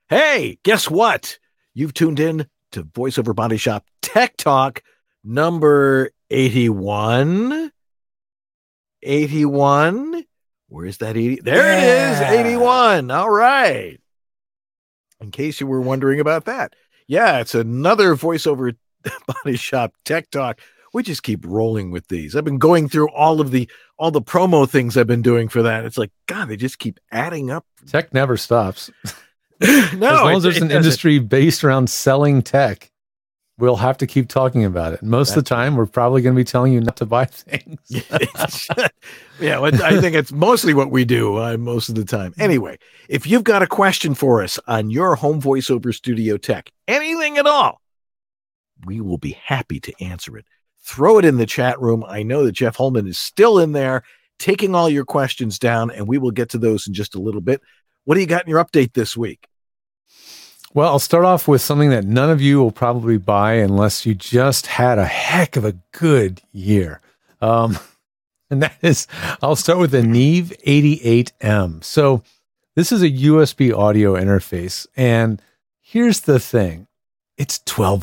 Hey, guess what? You've tuned in to VoiceOver Body Shop Tech Talk number 81. 81. Where's that 80? There it is, 81. All right. In case you were wondering about that. Yeah, it's another VoiceOver Body Shop Tech Talk. We just keep rolling with these. I've been going through all the promo things I've been doing for that. It's like, God, they just keep adding up. Tech never stops. No, as long as there's an industry based around selling tech, we'll have to keep talking about it. Most of the time, we're probably going to be telling you not to buy things. Yeah, I think it's mostly what we do most of the time. Anyway, if you've got a question for us on your home voiceover studio tech, anything at all, we will be happy to answer it. Throw it in the chat room. I know that Jeff Holman is still in there taking all your questions down, and we will get to those in just a little bit. What do you got in your update this week? Well, I'll start off with something that none of you will probably buy unless you just had a heck of a good year. And that is, I'll start with the Neve 88M. So this is a USB audio interface. And here's the thing. It's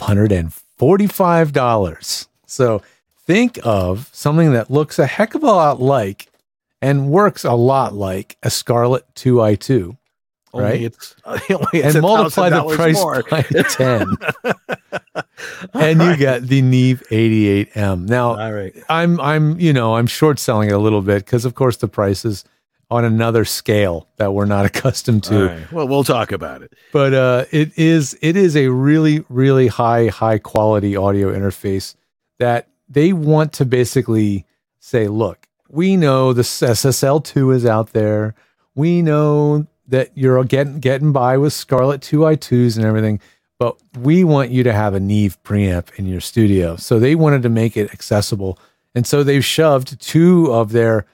$1,245. So think of something that looks a heck of a lot like and works a lot like a Scarlett 2i2, right? It's and multiply the price more by 10. And you get the Neve 88M. Now, all right. I'm short selling it a little bit because of course the price is on another scale that we're not accustomed to. Right. Well, we'll talk about it. But it is a really, really high quality audio interface that they want to basically say, look, we know the SSL2 is out there. We know that you're getting by with Scarlett 2i2s and everything, but we want you to have a Neve preamp in your studio. So they wanted to make it accessible. And so they've shoved two of their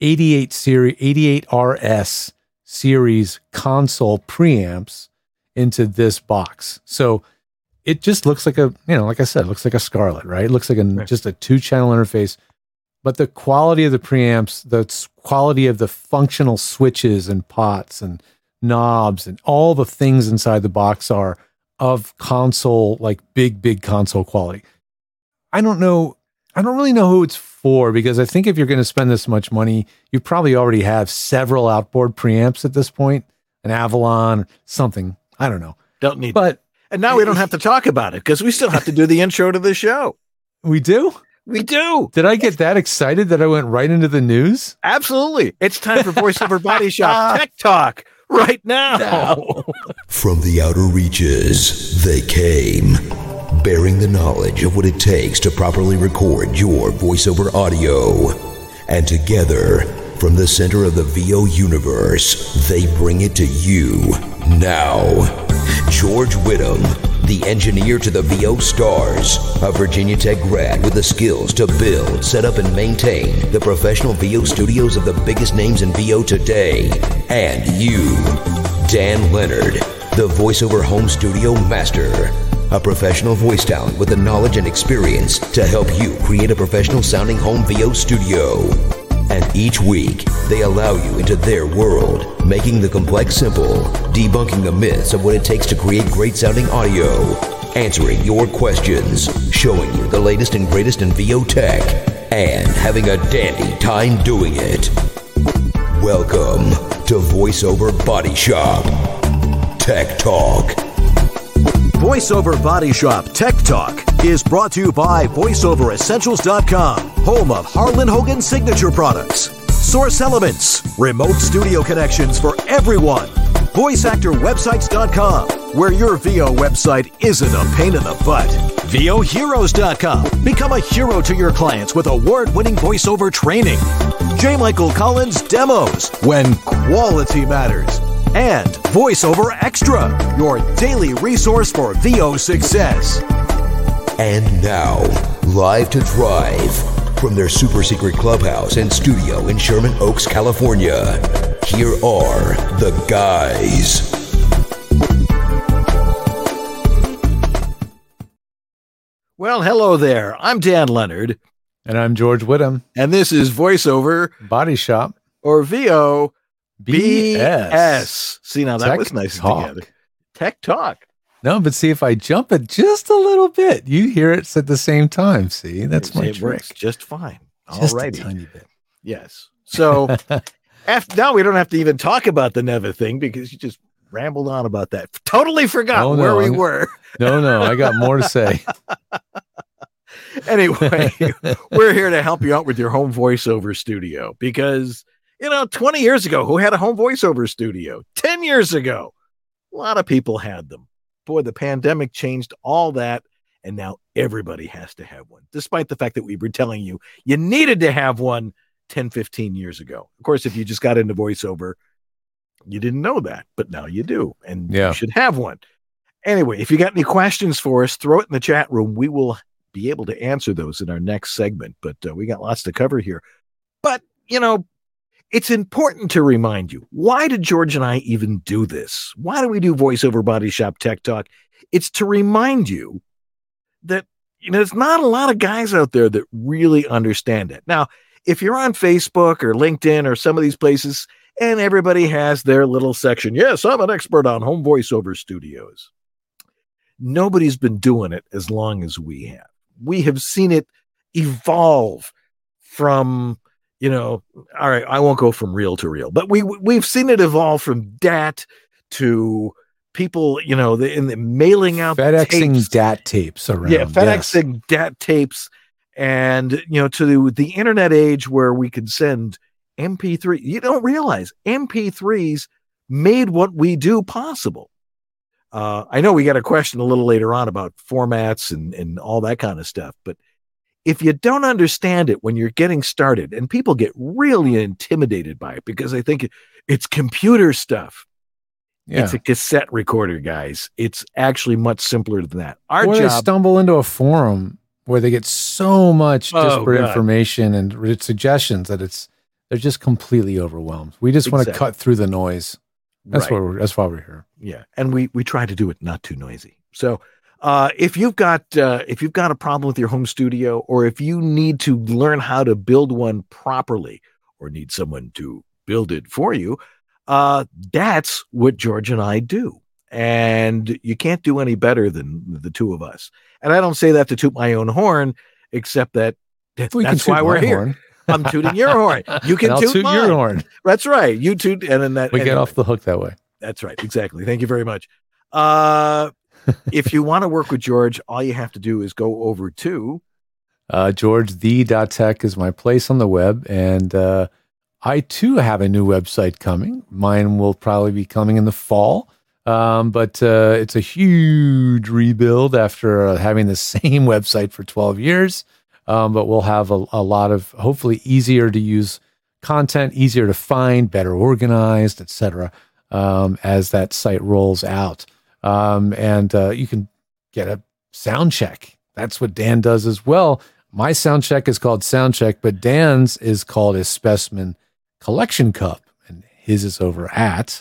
88RS series console preamps into this box. So it just looks like like I said, it looks like a Scarlett, right? It looks like just a 2-channel interface. But the quality of the preamps, the quality of the functional switches and pots and knobs and all the things inside the box are of console, like big console quality. I don't really know who it's for, because I think if you're going to spend this much money, you probably already have several outboard preamps at this point, an Avalon, something. I don't know. Don't need but and now we don't have to talk about it because we still have to do the intro to the show. We do? We do. Did I get that excited that I went right into the news? Absolutely. It's time for VoiceOver Body Shop Tech Talk right now. From the outer reaches, they came, bearing the knowledge of what it takes to properly record your voiceover audio. And together, from the center of the VO universe, they bring it to you now. George Whittam, the engineer to the VO stars, a Virginia Tech grad with the skills to build, set up, and maintain the professional VO studios of the biggest names in VO today. And you, Dan Leonard, the voiceover home studio master, a professional voice talent with the knowledge and experience to help you create a professional sounding home VO studio. And each week, they allow you into their world, making the complex simple, debunking the myths of what it takes to create great sounding audio, answering your questions, showing you the latest and greatest in VO tech, and having a dandy time doing it. Welcome to VoiceOver Body Shop Tech Talk. VoiceOver Body Shop Tech Talk is brought to you by VoiceOverEssentials.com, home of Harlan Hogan signature products, Source Elements, remote studio connections for everyone, VoiceActorWebsites.com, where your VO website isn't a pain in the butt, VOHeroes.com, become a hero to your clients with award-winning voiceover training, J. Michael Collins Demos, when quality matters, and VoiceOver Extra, your daily resource for VO success. And now, live to drive from their super secret clubhouse and studio in Sherman Oaks, California, here are the guys. Well, hello there. I'm Dan Leonard. And I'm George Whittam. And this is VoiceOver Body Shop, or VO BS. See, now that Tech was nice Talk. together. Tech Talk. No, but see, if I jump it just a little bit, you hear it at the same time. See, that's my It trick. works just fine. Just All a righty. tiny bit. Yes. So now we don't have to even talk about the Neva thing because you just rambled on about that. Totally forgot where we were. No, I got more to say. Anyway, we're here to help you out with your home voiceover studio because, 20 years ago, who had a home voiceover studio? 10 years ago, a lot of people had them. Boy, the pandemic changed all that, and now everybody has to have one, despite the fact that we were telling you needed to have one 10, 15 years ago. Of course, if you just got into voiceover, you didn't know that, but now you do, and you should have one. Anyway, if you got any questions for us, throw it in the chat room. We will be able to answer those in our next segment, but we got lots to cover here. But, it's important to remind you, why did George and I even do this? Why do we do VoiceOver Body Shop Tech Talk? It's to remind you that, there's not a lot of guys out there that really understand it. Now, if you're on Facebook or LinkedIn or some of these places, and everybody has their little section, yes, I'm an expert on home voiceover studios. Nobody's been doing it as long as we have. We have seen it evolve from, all right, I won't go from reel to reel, but we've seen it evolve from DAT to people, in the mailing out FedExing tapes. DAT tapes around. Yeah, FedExing DAT tapes, and to the internet age where we could send MP3. You don't realize MP3s made what we do possible. I know we got a question a little later on about formats and all that kind of stuff, but if you don't understand it when you're getting started, and people get really intimidated by it because they think it's computer stuff. Yeah. It's a cassette recorder, guys. It's actually much simpler than that. Or they stumble into a forum where they get so much disparate information and suggestions that they're just completely overwhelmed. We just want to cut through the noise. That's why we're here. Yeah, and we try to do it not too noisy. So if you've got a problem with your home studio, or if you need to learn how to build one properly, or need someone to build it for you, that's what George and I do. And you can't do any better than the two of us. And I don't say that to toot my own horn, except that's why we're here. Horn. I'm tooting your horn. You can toot mine. Your horn. That's right. You toot, and then that we get off the hook that way. That's right. Exactly. Thank you very much. If you want to work with George, all you have to do is go over to GeorgeThe.tech is my place on the web, and I too have a new website coming. Mine will probably be coming in the fall, but it's a huge rebuild after having the same website for 12 years. But we'll have a lot of hopefully easier to use content, easier to find, better organized, etc. As that site rolls out. And you can get a sound check. That's what Dan does as well. My sound check is called Sound Check, but Dan's is called a Specimen Collection Cup, and his is over at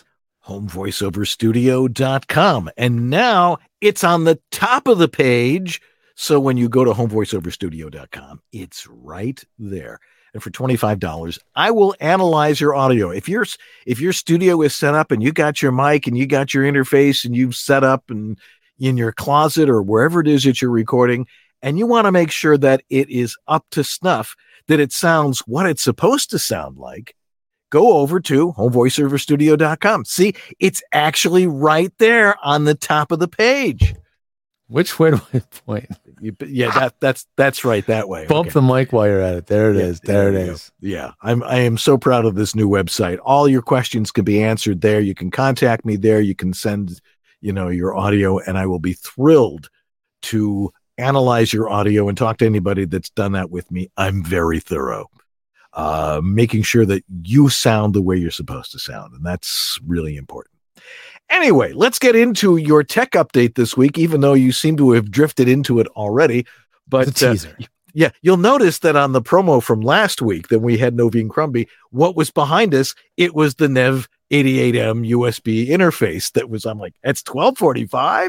homevoiceoverstudio.com. And now it's on the top of the page. So when you go to homevoiceoverstudio.com, it's right there. And for $25, I will analyze your audio. If your studio is set up and you got your mic and you got your interface and you've set up and in your closet or wherever it is that you're recording, and you want to make sure that it is up to snuff, that it sounds what it's supposed to sound like, go over to homevoiceoverstudio.com. See, it's actually right there on the top of the page. Which way do I point? That's right that way. Bump the mic while you're at it. There it is. There it is. Yeah, I am so proud of this new website. All your questions can be answered there. You can contact me there. You can send, your audio, and I will be thrilled to analyze your audio and talk to anybody that's done that with me. I'm very thorough, making sure that you sound the way you're supposed to sound, and that's really important. Anyway, let's get into your tech update this week, even though you seem to have drifted into it already. But teaser. Yeah, you'll notice that on the promo from last week that we had Noveen Crumby, what was behind us, it was the Nev 88M USB interface that was, I'm like, that's $1245?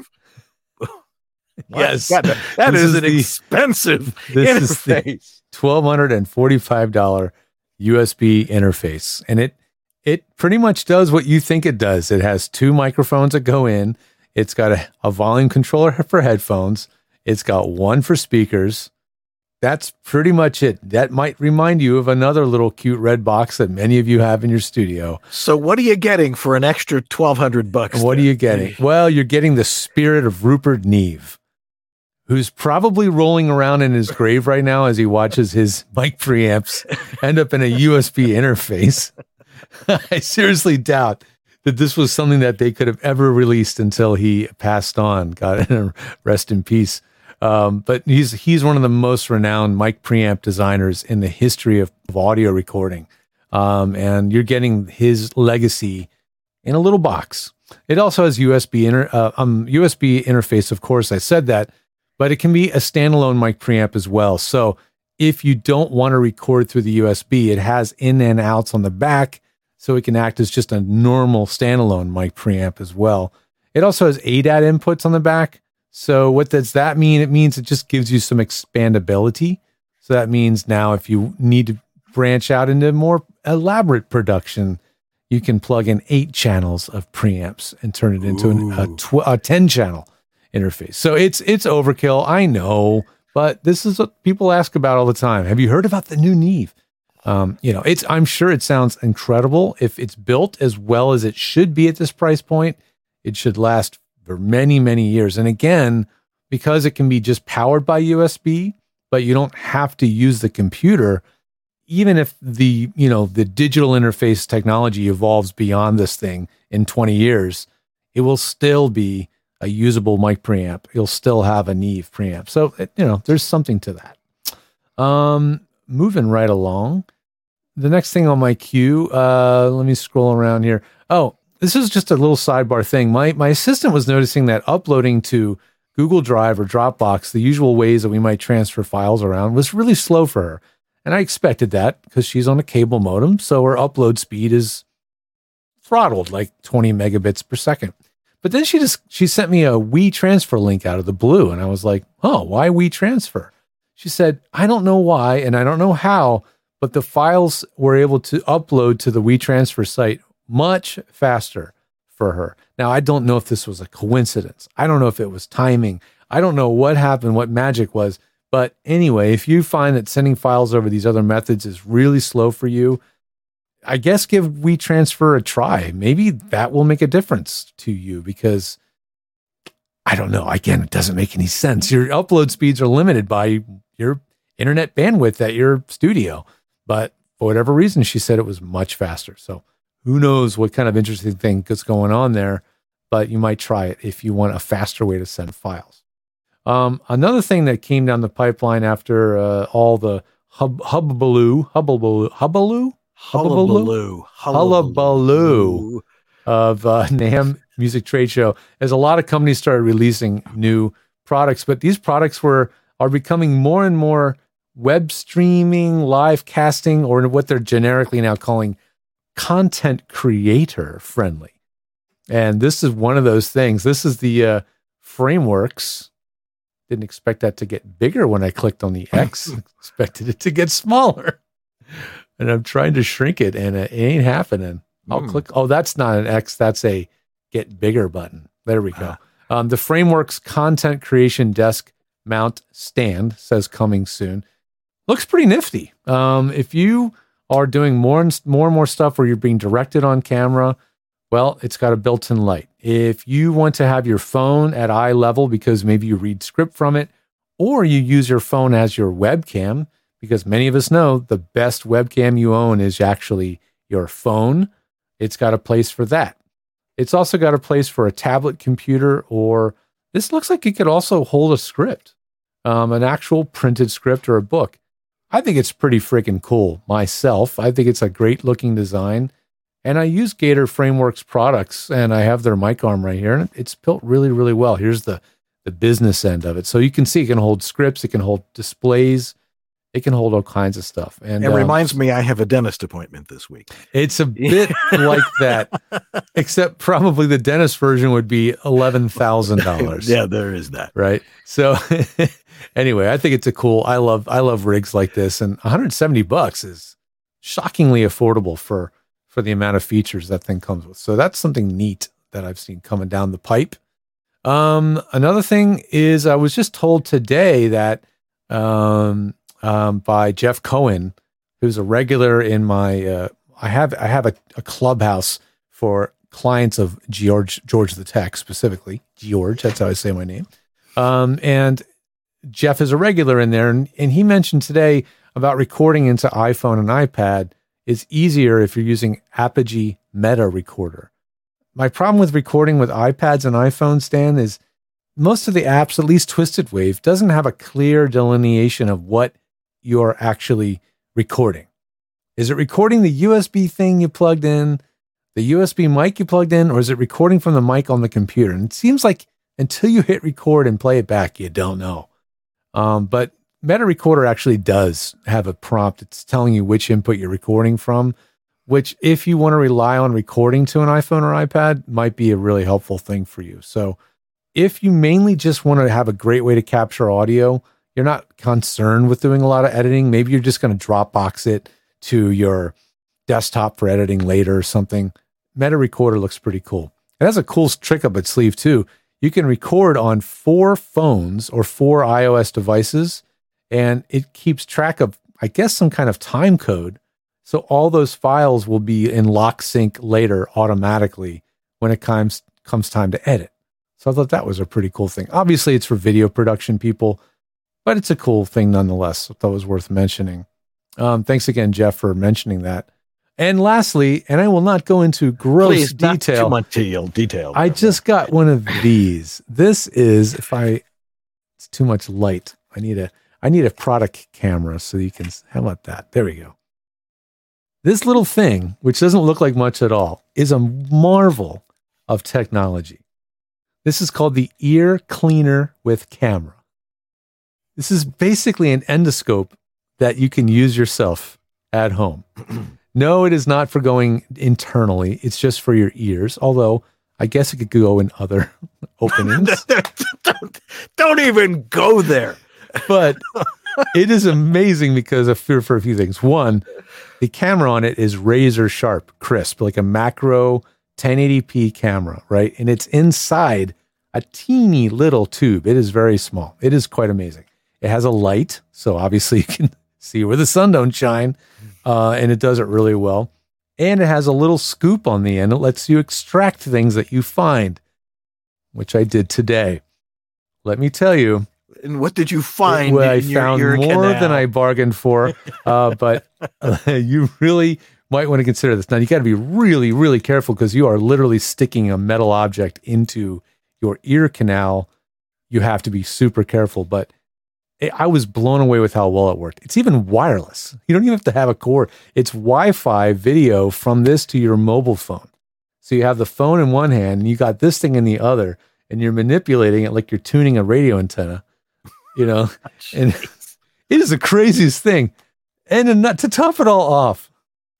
Yes. God, that is an expensive interface. Is the $1,245 USB interface. And it pretty much does what you think it does. It has two microphones that go in. It's got a volume controller for headphones. It's got one for speakers. That's pretty much it. That might remind you of another little cute red box that many of you have in your studio. So what are you getting for an extra $1,200? What are you getting? Well, you're getting the spirit of Rupert Neve, who's probably rolling around in his grave right now as he watches his mic preamps end up in a USB interface. I seriously doubt that this was something that they could have ever released until he passed on. God, rest in peace. But he's one of the most renowned mic preamp designers in the history of audio recording. And you're getting his legacy in a little box. It also has USB interface, of course, I said that, but it can be a standalone mic preamp as well. So if you don't want to record through the USB, it has in and outs on the back, so it can act as just a normal standalone mic preamp as well. It also has ADAT inputs on the back. So what does that mean? It means it just gives you some expandability. So that means now if you need to branch out into more elaborate production, you can plug in 8 channels of preamps and turn it into a 10-channel interface. So it's overkill, I know, but this is what people ask about all the time. Have you heard about the new Neve? I'm sure it sounds incredible. If it's built as well as it should be at this price point, it should last for many, many years. And again, because it can be just powered by USB, but you don't have to use the computer, even if the digital interface technology evolves beyond this thing in 20 years, it will still be a usable mic preamp. You'll still have a Neve preamp. So, there's something to that. Moving right along. The next thing on my queue, let me scroll around here. Oh, this is just a little sidebar thing. My assistant was noticing that uploading to Google Drive or Dropbox, the usual ways that we might transfer files around, was really slow for her. And I expected that because she's on a cable modem, so her upload speed is throttled, like 20 megabits per second. But then she sent me a WeTransfer link out of the blue, and I was like, oh, why WeTransfer? She said, I don't know why, and I don't know how, but the files were able to upload to the WeTransfer site much faster for her. Now, I don't know if this was a coincidence. I don't know if it was timing. I don't know what happened, what magic was. But anyway, if you find that sending files over these other methods is really slow for you, I guess give WeTransfer a try. Maybe that will make a difference to you because, I don't know. Again, it doesn't make any sense. Your upload speeds are limited by your internet bandwidth at your studio. But for whatever reason, she said it was much faster. So who knows what kind of interesting thing is going on there, but you might try it if you want a faster way to send files. Another thing that came down the pipeline after all the hullabaloo of NAMM Music Trade Show, as a lot of companies started releasing new products, but these products are becoming more and more web streaming, live casting, or what they're generically now calling content creator friendly. And this is one of those things. This is the Frameworks. Didn't expect that to get bigger when I clicked on the X. Expected it to get smaller. And I'm trying to shrink it, and it ain't happening. I'll click. Oh, that's not an X. That's a get bigger button. There we go. The Frameworks Content Creation Desk Mount Stand says coming soon. Looks pretty nifty. If you are doing more and more stuff where you're being directed on camera, well, it's got a built-in light. If you want to have your phone at eye level because maybe you read script from it, or you use your phone as your webcam, because many of us know the best webcam you own is actually your phone, it's got a place for that. It's also got a place for a tablet computer, or this looks like it could also hold a script, an actual printed script or a book. I think it's pretty freaking cool myself. I think it's a great looking design. And I use Gator Frameworks products, and I have their mic arm right here, and it's built really, really well. Here's the business end of it. So you can see it can hold scripts, it can hold displays, it can hold all kinds of stuff. And it reminds me I have a dentist appointment this week. It's a bit like that, except probably the dentist version would be $11,000. Yeah, there is that. Right. So anyway, I think it's I love rigs like this, and $170 is shockingly affordable for the amount of features that thing comes with. So that's something neat that I've seen coming down the pipe. Another thing is I was just told today that by Jeff Cohen, who's a regular in my I have a clubhouse for clients of George the Tech, specifically George. That's how I say my name. And Jeff is a regular in there, and he mentioned today about recording into iPhone and iPad is easier if you're using Apogee Meta Recorder. My problem with recording with iPads and iPhones, Dan, is most of the apps, at least Twisted Wave, doesn't have a clear delineation of what you're actually recording. Is it recording the USB thing you plugged in, the USB mic you plugged in, or is it recording from the mic on the computer? And it seems like until you hit record and play it back, you don't know. But Meta Recorder actually does have a prompt. It's telling you which input you're recording from, which if you want to rely on recording to an iPhone or iPad might be a really helpful thing for you. So if you mainly just want to have a great way to capture audio, you're not concerned with doing a lot of editing. Maybe you're just going to Dropbox it to your desktop for editing later or something. Meta Recorder looks pretty cool. It has a cool trick up its sleeve too. You can record on 4 phones or 4 iOS devices, and it keeps track of, I guess, some kind of time code. So all those files will be in lock sync later automatically when it comes time to edit. So I thought that was a pretty cool thing. Obviously, it's for video production people, but it's a cool thing nonetheless. I thought it was worth mentioning. Thanks again, Jeff, for mentioning that. And lastly, and I will not go into gross detail. Not too much detail. I just got one of these. This is, it's too much light. I need a product camera so you can, how about that? There we go. This little thing, which doesn't look like much at all, is a marvel of technology. This is called the Ear Cleaner with Camera. This is basically an endoscope that you can use yourself at home. No, it is not for going internally. It's just for your ears, although I guess it could go in other openings. Don't even go there. But it is amazing because for a few things. One, the camera on it is razor sharp, crisp, like a macro 1080p camera, right? And it's inside a teeny little tube. It is very small. It is quite amazing. It has a light, so obviously you can see where the sun don't shine, and it does it really well. And it has a little scoop on the end. It lets you extract things that you find, which I did today. Let me tell you. And what did you find? Well, I found more than I bargained for, but you really might want to consider this. Now, you got to be really, really careful because you are literally sticking a metal object into your ear canal. You have to be super careful, but I was blown away with how well it worked. It's even wireless. You don't even have to have a cord. It's Wi-Fi video from this to your mobile phone. So you have the phone in one hand and you got this thing in the other, and you're manipulating it like you're tuning a radio antenna, you know, and it is the craziest thing. And to top it all off,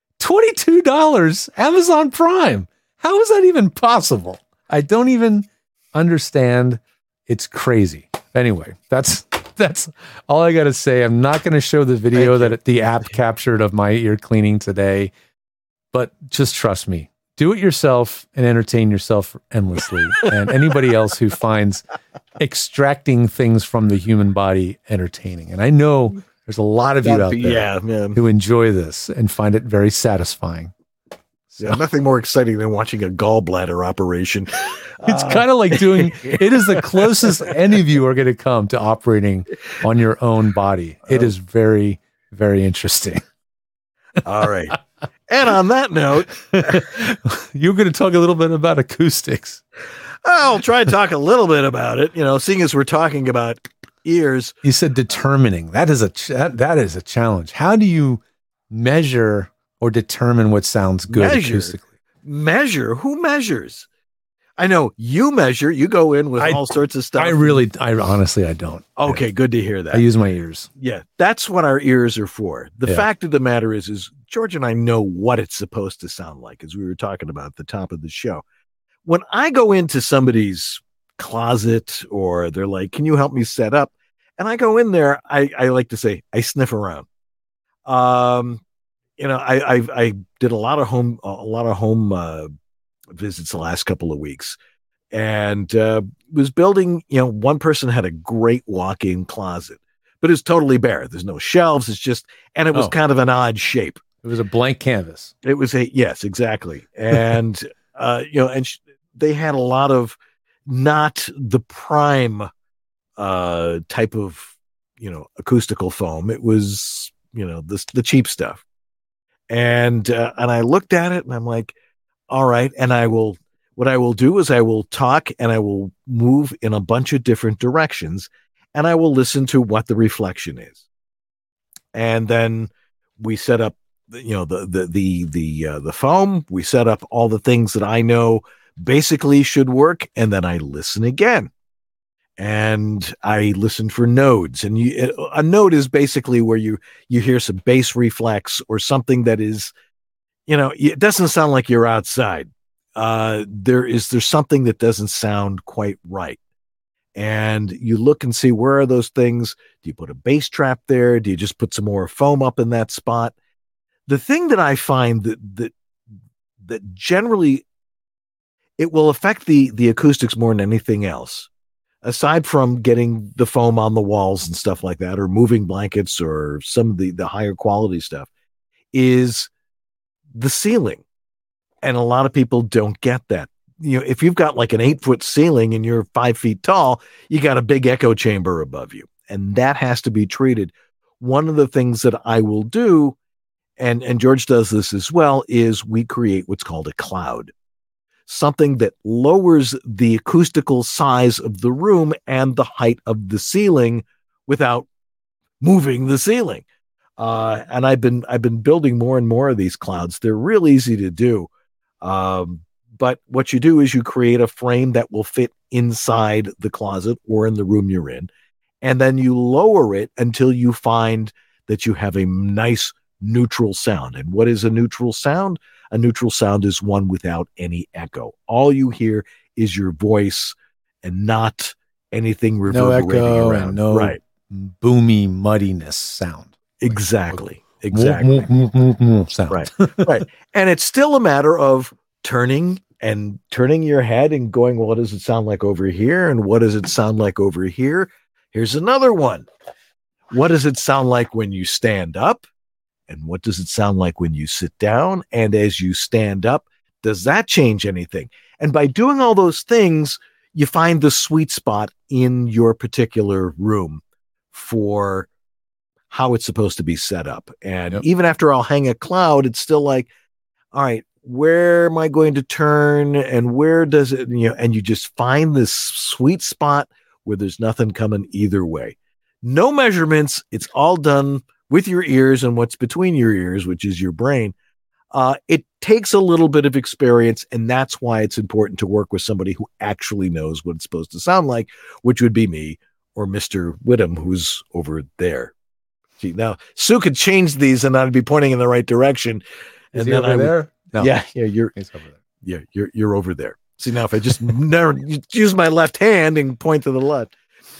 $22 Amazon Prime. How is that even possible? I don't even understand. It's crazy. Anyway, that's all I got to say. I'm not going to show the video that the app captured of my ear cleaning today, but just trust me. Do it yourself and entertain yourself endlessly. And anybody else who finds extracting things from the human body entertaining. And I know there's a lot of you out there who enjoy this and find it very satisfying. Yeah, nothing more exciting than watching a gallbladder operation. It's kind of like it is the closest any of you are going to come to operating on your own body. It is very, very interesting. All right. And on that note, you're going to talk a little bit about acoustics. I'll try to talk a little bit about it. You know, seeing as we're talking about ears. You said determining. That is a challenge. How do you measure or determine what sounds good acoustically? Measure? Who measures? I know you measure. You go in with all sorts of stuff. I honestly don't. Okay, good to hear that. I use my ears. Yeah, that's what our ears are for. The fact of the matter is George and I know what it's supposed to sound like, as we were talking about at the top of the show. When I go into somebody's closet or they're like, "Can you help me set up?" And I go in there, I like to say, I sniff around. You know, I did a lot of home visits the last couple of weeks. and was building, one person had a great walk-in closet, but it's totally bare. There's no shelves. It's just, and it was kind of an odd shape. It was a blank canvas. It was yes, exactly. And, they had a lot of not the prime type of, acoustical foam. It was, the cheap stuff. And I looked at it and I'm like, all right. And what I will do is I will talk and I will move in a bunch of different directions and I will listen to what the reflection is. And then we set up, the foam. We set up all the things that I know basically should work. And then I listen again. And I listen for nodes. And a node is basically where you hear some bass reflex or something that is, it doesn't sound like you're outside. There's something that doesn't sound quite right. And you look and see, where are those things? Do you put a bass trap there? Do you just put some more foam up in that spot? The thing that I find that generally it will affect the acoustics more than anything else, aside from getting the foam on the walls and stuff like that, or moving blankets or some of the higher quality stuff, is the ceiling. And a lot of people don't get that. If you've got like an 8-foot ceiling and you're 5 feet tall, you got a big echo chamber above you, and that has to be treated. One of the things that I will do, and George does this as well, is we create what's called a cloud. Something that lowers the acoustical size of the room and the height of the ceiling without moving the ceiling. And I've been building more and more of these clouds. They're real easy to do. But what you do is you create a frame that will fit inside the closet or in the room you're in. And then you lower it until you find that you have a nice neutral sound. And what is a neutral sound? A neutral sound is one without any echo. All you hear is your voice and not anything reverberating echo around. And no boomy muddiness sound. Exactly. Sound. Right. And it's still a matter of turning your head and going, well, what does it sound like over here? And what does it sound like over here? Here's another one. What does it sound like when you stand up? And what does it sound like when you sit down? And as you stand up, does that change anything? And by doing all those things, you find the sweet spot in your particular room for how it's supposed to be set up. And even after I'll hang a cloud, it's still like, all right, where am I going to turn? And where does it, and you just find this sweet spot where there's nothing coming either way. No measurements. It's all done with your ears and what's between your ears, which is your brain. It takes a little bit of experience, and that's why it's important to work with somebody who actually knows what it's supposed to sound like, which would be me or Mr. Whittam, who's over there. See, now Sue could change these and I'd be pointing in the right direction. And then over there? No. Yeah, you're over there. Yeah, you're over there. See, now if I just never use my left hand and point to the left.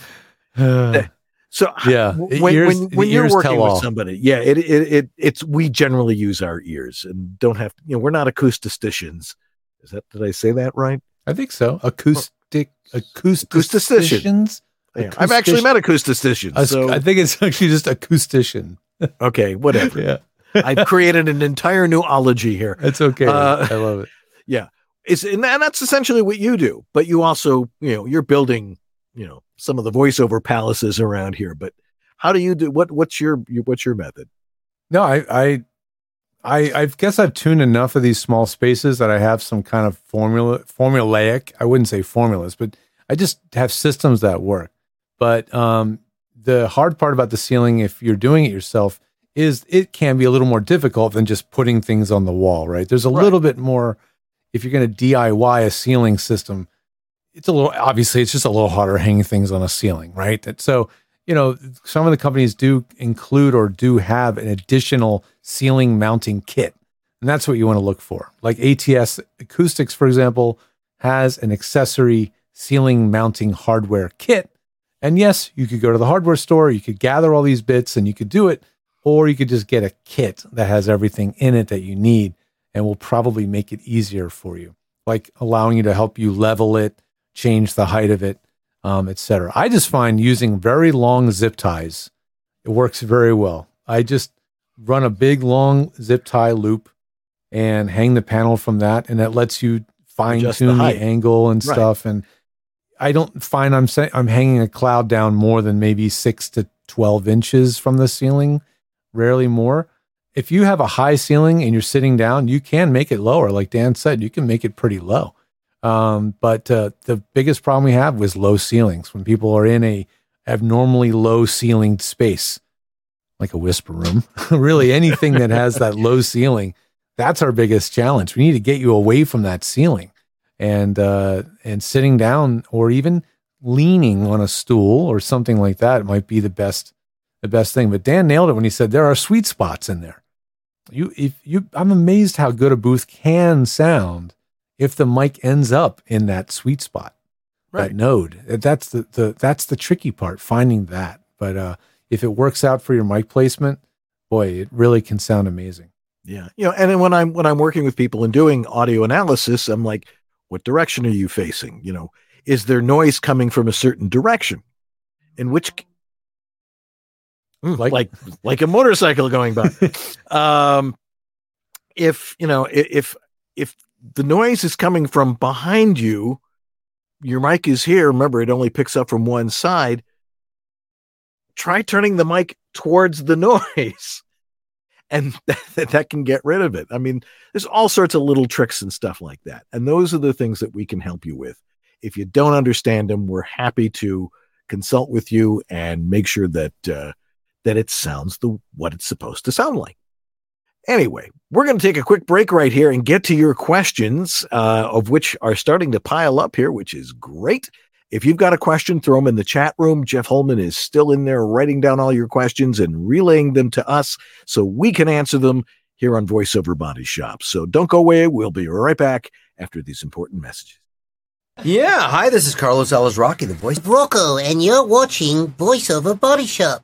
So when you're working with somebody, it's we generally use our ears and don't have to, we're not acousticians. Did I say that right? I think so. Acousticians. Yeah. I've actually met acousticians. So I think it's actually just acoustician. Okay, whatever. Yeah. I've created an entire new ology here. It's okay. I love it. Yeah. And that's essentially what you do, but you also, you're building, some of the voiceover palaces around here, but how do you do, what's your method? No, I guess I've tuned enough of these small spaces that I have some kind of formulaic, I wouldn't say formulas, but I just have systems that work. But the hard part about the ceiling, if you're doing it yourself, is it can be a little more difficult than just putting things on the wall, right? There's a little bit more, if you're going to DIY a ceiling system, it's just a little harder hanging things on a ceiling, right? So, some of the companies do include or do have an additional ceiling mounting kit. And that's what you want to look for. Like ATS Acoustics, for example, has an accessory ceiling mounting hardware kit. And yes, you could go to the hardware store, you could gather all these bits and you could do it, or you could just get a kit that has everything in it that you need and will probably make it easier for you, like allowing you to help you level it, change the height of it, etc. I just find using very long zip ties, it works very well. I just run a big long zip tie loop and hang the panel from that, and that lets you fine tune the angle and stuff. And I don't find I'm hanging a cloud down more than maybe 6 to 12 inches from the ceiling, rarely more. If you have a high ceiling and you're sitting down, you can make it lower. Like Dan said, you can make it pretty low. But the biggest problem we have was low ceilings. When people are in a abnormally low ceilinged space, like a whisper room, really anything that has that low ceiling, that's our biggest challenge. We need to get you away from that ceiling, and sitting down or even leaning on a stool or something like that might be the best thing. But Dan nailed it when he said there are sweet spots in there. I'm amazed how good a booth can sound if the mic ends up in that sweet spot, that node. That's the tricky part, finding that. But if it works out for your mic placement, boy, it really can sound amazing. Yeah. And then when I'm working with people and doing audio analysis, I'm like, what direction are you facing? Is there noise coming from a certain direction? In which like a motorcycle going by. If the noise is coming from behind you, your mic is here. Remember, it only picks up from one side. Try turning the mic towards the noise, and that can get rid of it. I mean, there's all sorts of little tricks and stuff like that. And those are the things that we can help you with. If you don't understand them, we're happy to consult with you and make sure that it sounds what it's supposed to sound like. Anyway, we're going to take a quick break right here and get to your questions, of which are starting to pile up here, which is great. If you've got a question, throw them in the chat room. Jeff Holman is still in there writing down all your questions and relaying them to us so we can answer them here on VoiceOver Body Shop. So don't go away. We'll be right back after these important messages. Yeah, hi, this is Carlos Alazraqui, the voice of Rocco, and you're watching VoiceOver Body Shop.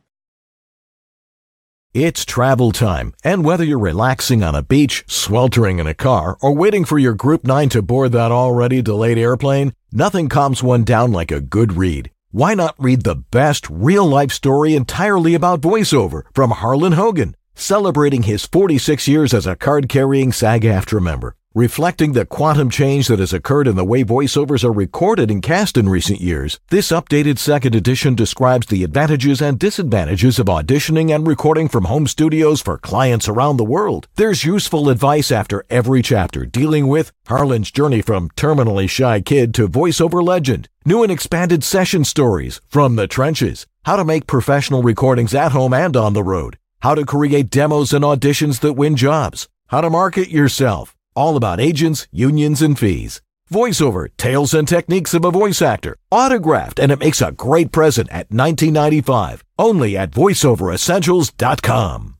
It's travel time, and whether you're relaxing on a beach, sweltering in a car, or waiting for your Group 9 to board that already delayed airplane, nothing calms one down like a good read. Why not read the best real-life story entirely about voiceover from Harlan Hogan, celebrating his 46 years as a card-carrying SAG-AFTRA member, reflecting the quantum change that has occurred in the way voiceovers are recorded and cast in recent years. This updated second edition describes the advantages and disadvantages of auditioning and recording from home studios for clients around the world. There's useful advice after every chapter dealing with Harlan's journey from terminally shy kid to voiceover legend, new and expanded session stories from the trenches, how to make professional recordings at home and on the road, how to create demos and auditions that win jobs, how to market yourself, all about agents, unions, and fees. VoiceOver, Tales and Techniques of a Voice Actor, autographed, and it makes a great present at $19.95, only at voiceoveressentials.com.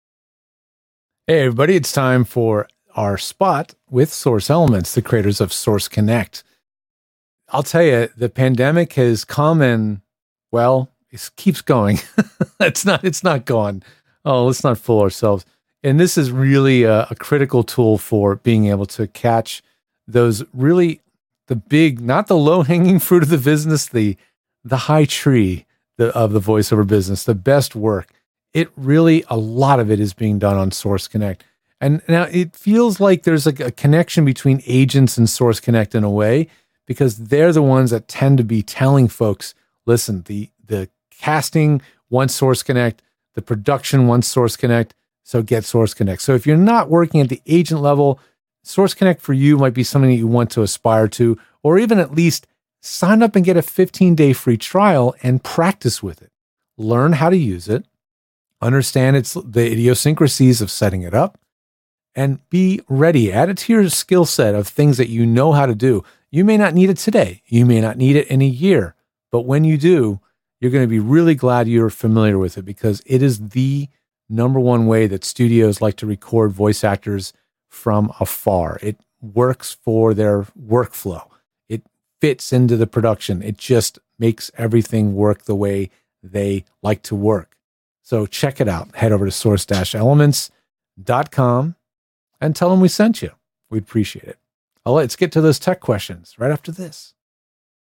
Hey everybody, it's time for our spot with Source Elements, the creators of Source Connect. I'll tell you, the pandemic has come and, well, it keeps going. It's not gone. Oh, let's not fool ourselves. And this is really a critical tool for being able to catch those really the big, not the low-hanging fruit of the business, the high tree of the voiceover business, the best work. It really, a lot of it is being done on Source Connect. And now it feels like there's a connection between agents and Source Connect in a way, because they're the ones that tend to be telling folks, listen, the casting wants Source Connect, the production wants Source Connect, so get Source Connect. So if you're not working at the agent level, Source Connect for you might be something that you want to aspire to, or even at least sign up and get a 15-day free trial and practice with it. Learn how to use it, understand the idiosyncrasies of setting it up, and be ready. Add it to your skill set of things that you know how to do. You may not need it today. You may not need it in a year, but when you do, you're going to be really glad you're familiar with it, because it is the number one way that studios like to record voice actors from afar. It works for their workflow. It fits into the production. It just makes everything work the way they like to work. So check it out. Head over to source-elements.com and tell them we sent you. We'd appreciate it. Let's get to those tech questions right after this.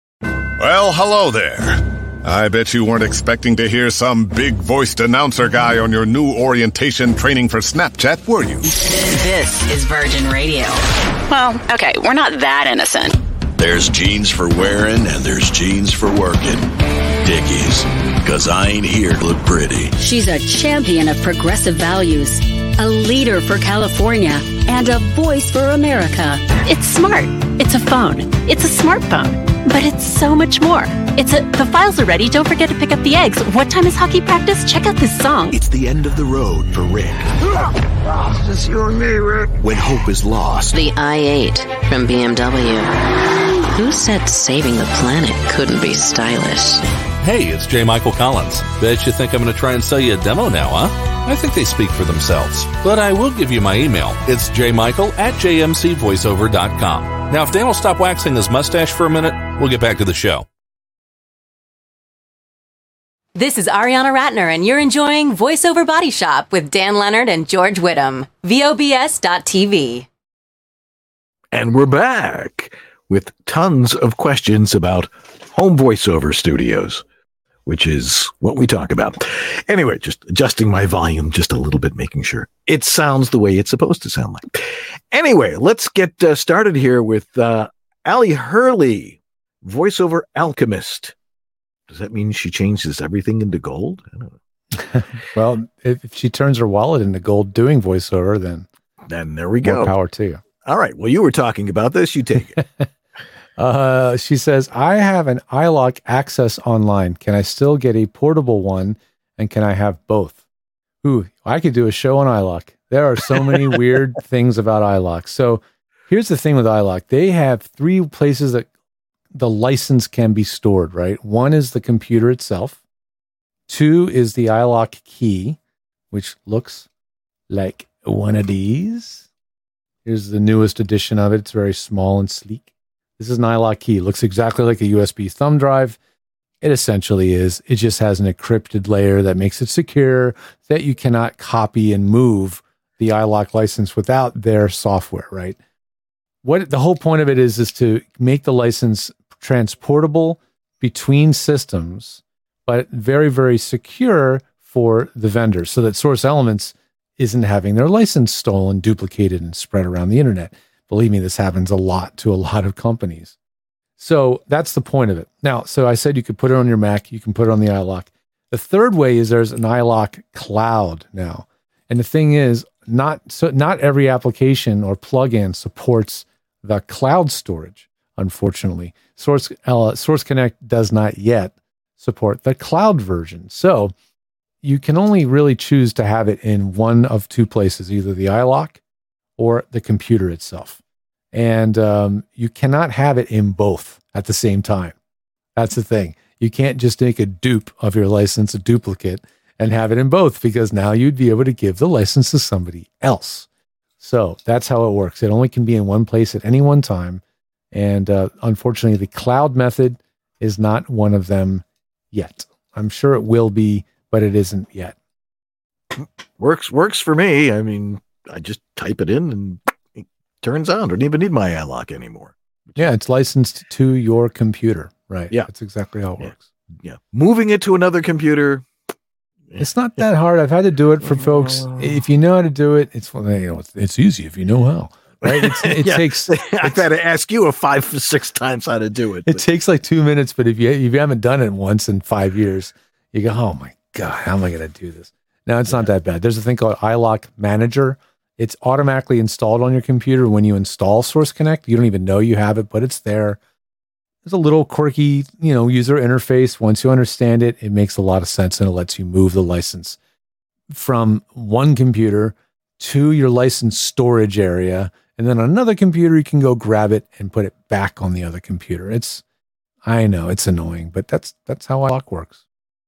Well, hello there. I bet you weren't expecting to hear some big-voiced announcer guy on your new orientation training for Snapchat, were you? This is Virgin Radio. Well, okay, we're not that innocent. There's jeans for wearing and there's jeans for working. Dickies, because I ain't here to look pretty. She's a champion of progressive values, a leader for California, and a voice for America. It's smart. It's a phone. It's a smartphone. But it's so much more. The files are ready. Don't forget to pick up the eggs. What time is hockey practice? Check out this song. It's the end of the road for Rick. Just you and me, Rick. When hope is lost. The i8 from BMW. Who said saving the planet couldn't be stylish? Hey, it's J. Michael Collins. Bet you think I'm going to try and sell you a demo now, huh? I think they speak for themselves. But I will give you my email. It's jmichael@jmcvoiceover.com. Now, if Dan will stop waxing his mustache for a minute, we'll get back to the show. This is Ariana Ratner, and you're enjoying VoiceOver Body Shop with Dan Leonard and George Whittam. VOBS.TV. And we're back with tons of questions about home voiceover studios, which is what we talk about. Anyway, just adjusting my volume just a little bit, making sure it sounds the way it's supposed to sound like. Anyway, let's get started here with Allie Hurley, voiceover alchemist. Does that mean she changes everything into gold? I don't know. Well, if she turns her wallet into gold doing voiceover, then there we go. More power to you. All right. Well, you were talking about this. You take it. She says, I have an iLok Access Online. Can I still get a portable one? And can I have both? Ooh, I could do a show on iLok. There are so many weird things about iLok. So here's the thing with iLok. They have 3 places that the license can be stored, right? 1 is the computer itself. 2 is the iLok key, which looks like one of these. Here's the newest edition of it. It's very small and sleek. This is an iLok key. It looks exactly like a USB thumb drive. It essentially is. It just has an encrypted layer that makes it secure, that you cannot copy and move the iLok license without their software, right? What the whole point of it is to make the license transportable between systems, but very, very secure for the vendor, so that Source Elements isn't having their license stolen, duplicated, and spread around the internet. Believe me, this happens a lot to a lot of companies. So that's the point of it. Now, so I said you could put it on your Mac, you can put it on the iLok. The third way is there's an iLok Cloud now. And the thing is, not every application or plugin supports the cloud storage, unfortunately. Source Connect does not yet support the cloud version. So you can only really choose to have it in one of 2 places, either the iLok or the computer itself. And you cannot have it in both at the same time. That's the thing. You can't just make a dupe of your license, a duplicate, and have it in both, because now you'd be able to give the license to somebody else. So that's how it works. It only can be in one place at any one time. And unfortunately, the cloud method is not one of them yet. I'm sure it will be, but it isn't yet. Works for me. I mean, I just type it in and it turns on. Don't even need my iLok anymore. Yeah, it's licensed to your computer, right? Yeah. That's exactly how it works. Yeah. Moving it to another computer. It's not that hard. I've had to do it for folks. If you know how to do it, it's easy if you know how. Right? It takes. I've had to ask you 5 or 6 times how to do it. It takes like 2 minutes, but if you haven't done it once in 5 years, you go, oh my God, how am I going to do this? Now, it's not that bad. There's a thing called iLok Manager. It's automatically installed on your computer when you install Source Connect. You don't even know you have it, but it's there. There's a little quirky, user interface. Once you understand it, it makes a lot of sense, and it lets you move the license from one computer to your license storage area. And then on another computer, you can go grab it and put it back on the other computer. I know it's annoying, but that's how iLok works.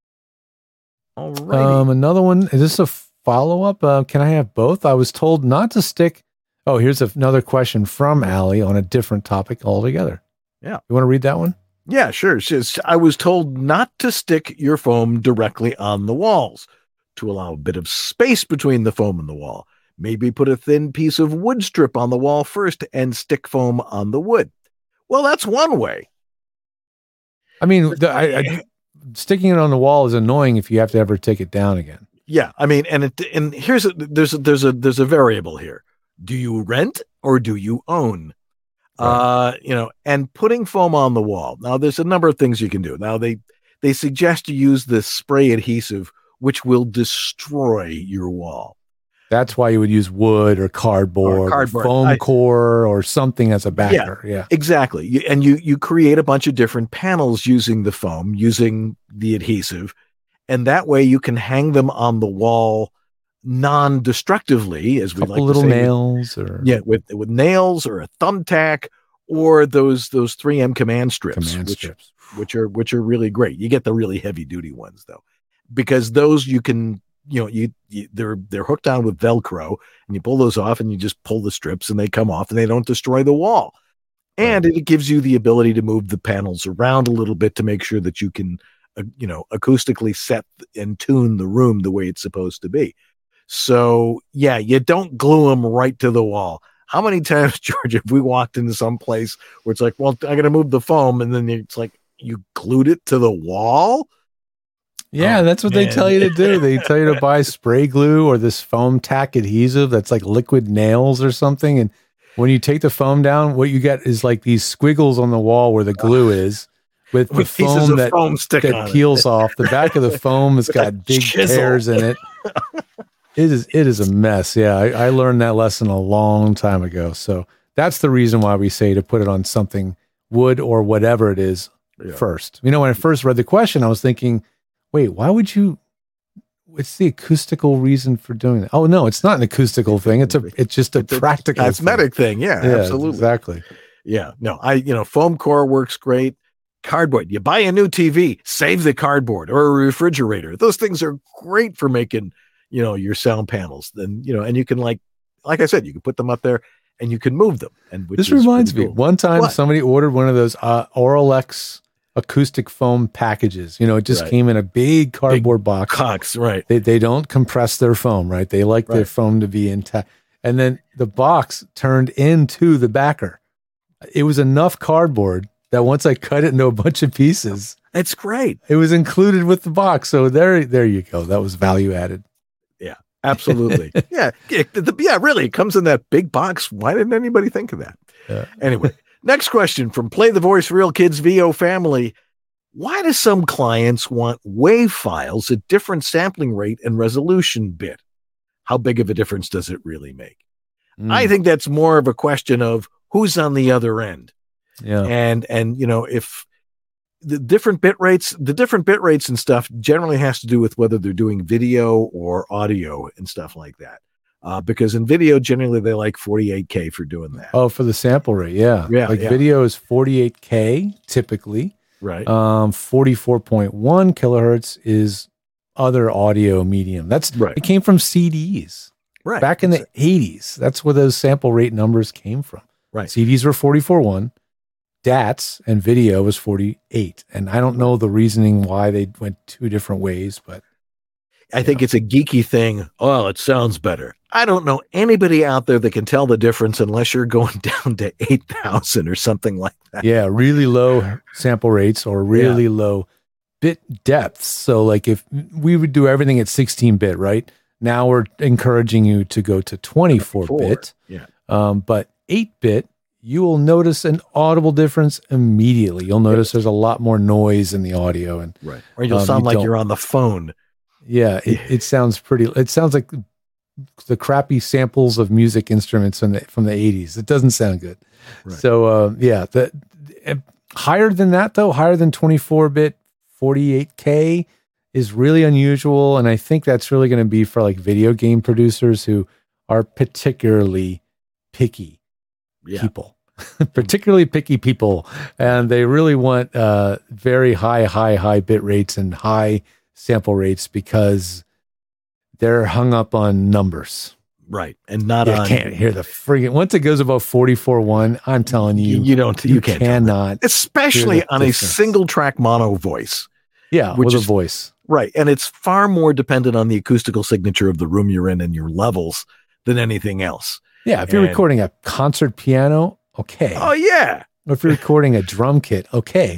All right. Another one. Is this a follow-up? Can I have both? I was told not to stick. Oh, here's another question from Allie on a different topic altogether. Yeah. You want to read that one? Yeah, sure. It says, I was told not to stick your foam directly on the walls, to allow a bit of space between the foam and the wall. Maybe put a thin piece of wood strip on the wall first and stick foam on the wood. Well, that's one way. I mean, sticking it on the wall is annoying if you have to ever take it down again. Yeah, I mean, and there's a variable here. Do you rent or do you own? Right. And putting foam on the wall. Now, there's a number of things you can do. Now, they suggest you use this spray adhesive, which will destroy your wall. That's why you would use wood or cardboard. Or foam core or something as a backer. Yeah, exactly. And you create a bunch of different panels using the foam, using the adhesive, and that way you can hang them on the wall non-destructively, as we like to say. Little nails, with nails or a thumbtack, or those 3M command strips, which are really great. You get the really heavy duty ones though, because those you can. They're hooked on with Velcro, and you pull those off and you just pull the strips and they come off and they don't destroy the wall. And it gives you the ability to move the panels around a little bit to make sure that you can, acoustically set and tune the room the way it's supposed to be. So yeah, you don't glue them right to the wall. How many times, George, have we walked into some place where it's like, well, I got to move the foam, and then it's like you glued it to the wall? Yeah, that's what they tell you to do. They tell you to buy spray glue or this foam tack adhesive that's like liquid nails or something. And when you take the foam down, what you get is like these squiggles on the wall where the glue is with the foam that peels off. The back of the foam has got big tears in it. It is a mess. Yeah, I learned that lesson a long time ago. So that's the reason why we say to put it on something, wood or whatever it is, first. When I first read the question, I was thinking, wait, why would you? What's the acoustical reason for doing that? Oh no, it's not an acoustical thing. It's just a practical cosmetic thing. Yeah, absolutely, exactly. Yeah, no, foam core works great. Cardboard. You buy a new TV, save the cardboard or a refrigerator. Those things are great for making your sound panels. Then and you can like I said, you can put them up there and you can move them. And this reminds me, one time somebody ordered one of those Auralex acoustic foam packages. It just came in a big cardboard box. Right. They don't compress their foam, right? They like their foam to be intact. And then the box turned into the backer. It was enough cardboard that once I cut it into a bunch of pieces, it's great. It was included with the box. So there you go. That was value added. Yeah, absolutely. Yeah, really. It comes in that big box. Why didn't anybody think of that? Yeah. Anyway. Next question from Play the Voice Real Kids VO family. Why do some clients want WAV files at different sampling rate and resolution bit? How big of a difference does it really make? I think that's more of a question of who's on the other end. Yeah. And if the different bit rates and stuff generally has to do with whether they're doing video or audio and stuff like that. Because in video, generally they like 48K for doing that. Oh, for the sample rate, yeah. Video is 48K typically. Right. 44.1 kilohertz is other audio medium. That's right. It came from CDs. Right. Back in the 80s. That's where those sample rate numbers came from. Right. CDs were 44.1. DATs and video was 48. And I don't know the reasoning why they went two different ways, but I think it's a geeky thing. Oh, it sounds better. I don't know anybody out there that can tell the difference unless you're going down to 8,000 or something like that. Yeah, really low sample rates or really low bit depths. So like if we would do everything at 16-bit, right? Now we're encouraging you to go to 24-bit. Yeah. But 8-bit, you will notice an audible difference immediately. You'll notice there's a lot more noise in the audio. And or you'll sound like you're on the phone. Yeah, it sounds pretty. It sounds like the crappy samples of music instruments from the 80s. It doesn't sound good. Right. So higher than that though, higher than 24-bit, 48K is really unusual, and I think that's really going to be for like video game producers who are particularly picky people. Particularly picky people, and they really want very high bit rates and high sample rates because they're hung up on numbers. Right. And not on. You can't hear the friggin'. Once it goes above 44.1, I'm telling you, you cannot. Especially on a single track mono voice. Yeah, with a voice. Right. And it's far more dependent on the acoustical signature of the room you're in and your levels than anything else. Yeah. If you're recording a concert piano, okay. Oh, yeah. Or if you're recording a drum kit, okay.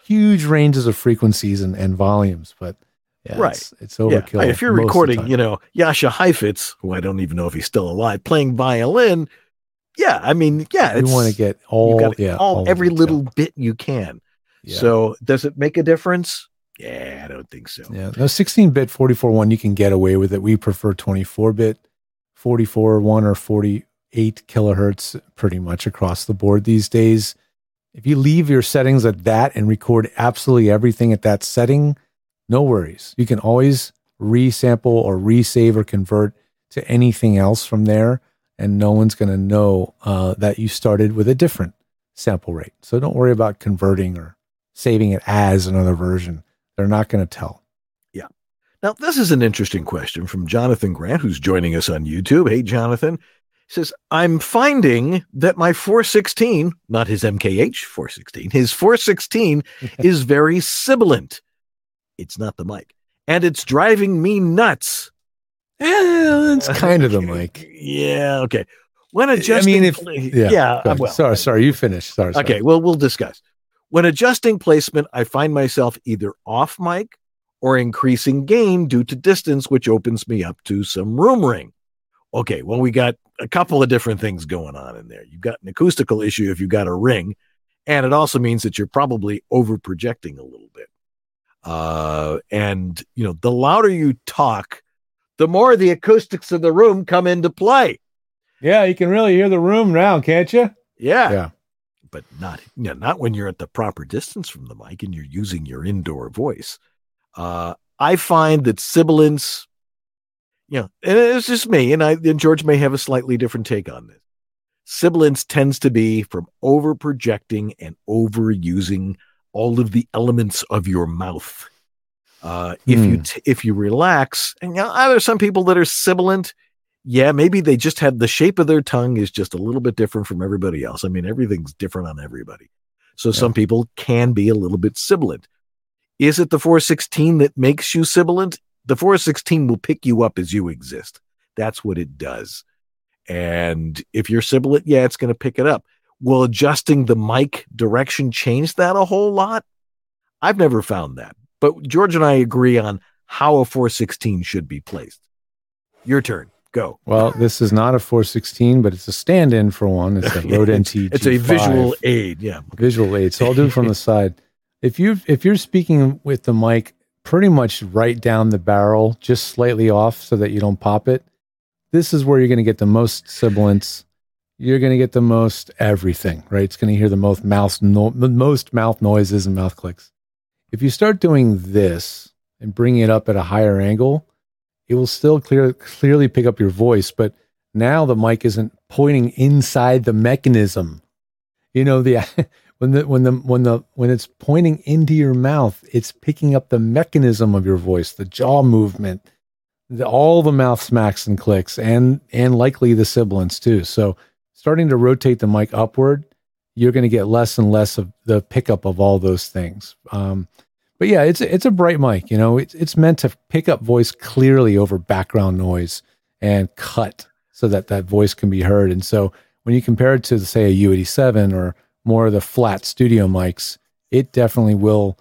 huge ranges of frequencies and volumes, but yeah, it's overkill. If you're recording, Jascha Heifetz, who I don't even know if he's still alive, playing violin. Yeah, I mean, you want to get every little bit you can. Yeah. So does it make a difference? Yeah, I don't think so. Yeah, no, 16-bit 44.1, you can get away with it. We prefer 24-bit 44.1 or 48 kilohertz pretty much across the board these days. If you leave your settings at that and record absolutely everything at that setting, no worries. You can always resample or resave or convert to anything else from there, and no one's going to know that you started with a different sample rate. So don't worry about converting or saving it as another version. They're not going to tell. Yeah. Now, this is an interesting question from Jonathan Grant, who's joining us on YouTube. Hey, Jonathan. He says, I'm finding that my 416, not his MKH 416, his 416 is very sibilant. It's not the mic. And it's driving me nuts. It's kind of the mic. Yeah, okay. When adjusting... Sorry, you finish. Sorry. Okay, well, we'll discuss. When adjusting placement, I find myself either off mic or increasing gain due to distance, which opens me up to some room ring. Okay, well, we got a couple of different things going on in there. You've got an acoustical issue if you've got a ring, and it also means that you're probably over projecting a little bit. And the louder you talk, the more the acoustics of the room come into play. Yeah, you can really hear the room now, can't you? Yeah. But not when you're at the proper distance from the mic and you're using your indoor voice. I find that sibilance, and it's just me, and George may have a slightly different take on this. Sibilance tends to be from over projecting and overusing all of the elements of your mouth. If you relax, and there's some people that are sibilant. Yeah, maybe they just had the shape of their tongue is just a little bit different from everybody else. I mean, everything's different on everybody. So some people can be a little bit sibilant. Is it the 416 that makes you sibilant? The 416 will pick you up as you exist. That's what it does. And if you're sibilant, it's going to pick it up. Will adjusting the mic direction change that a whole lot? I've never found that. But George and I agree on how a 416 should be placed. Your turn. Go. Well, this is not a 416, but it's a stand-in for one. It's a Rode NT G5. It's a visual aid. Yeah. Visual aid. So I'll do it from the side. If you're speaking with the mic pretty much right down the barrel, just slightly off so that you don't pop it, this is where you're going to get the most sibilance. You're going to get the most everything, right? It's going to hear the most mouth noises and mouth clicks. If you start doing this and bring it up at a higher angle, it will still clearly pick up your voice, but now the mic isn't pointing inside the mechanism. When it's pointing into your mouth, it's picking up the mechanism of your voice, the jaw movement, all the mouth smacks and clicks, and likely the sibilance too. So starting to rotate the mic upward, you're going to get less and less of the pickup of all those things. But yeah, it's a bright mic. It's meant to pick up voice clearly over background noise and cut so that voice can be heard. And so when you compare it to, say, a U87 or more of the flat studio mics, it definitely will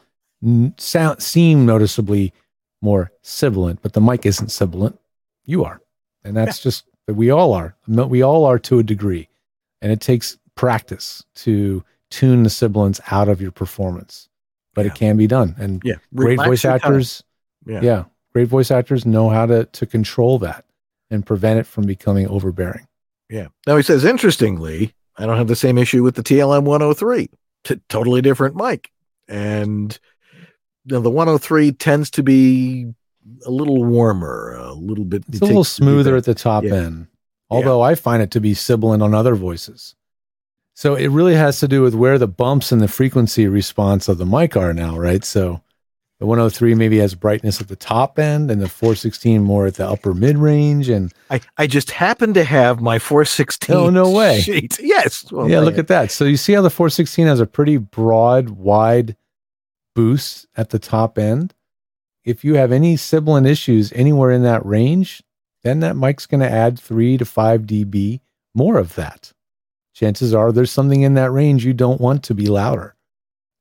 seem noticeably more sibilant. But the mic isn't sibilant. You are, and that's just we all are. We all are to a degree, and it takes practice to tune the sibilance out of your performance. But it can be done. And great voice actors, great voice actors know how to control that and prevent it from becoming overbearing. Yeah. Now he says, interestingly, I don't have the same issue with the TLM 103. Totally different mic. And the 103 tends to be a little warmer, a little bit. It's a little smoother at the top end. Although I find it to be sibilant on other voices. So it really has to do with where the bumps and the frequency response of the mic are now, right? So the 103 maybe has brightness at the top end and the 416 more at the upper mid-range. And I just happen to have my 416. Oh, no way. Sheet. Yes. Well, look at that. So you see how the 416 has a pretty broad, wide boost at the top end? If you have any sibilant issues anywhere in that range, then that mic's going to add 3 to 5 dB more of that. Chances are there's something in that range you don't want to be louder.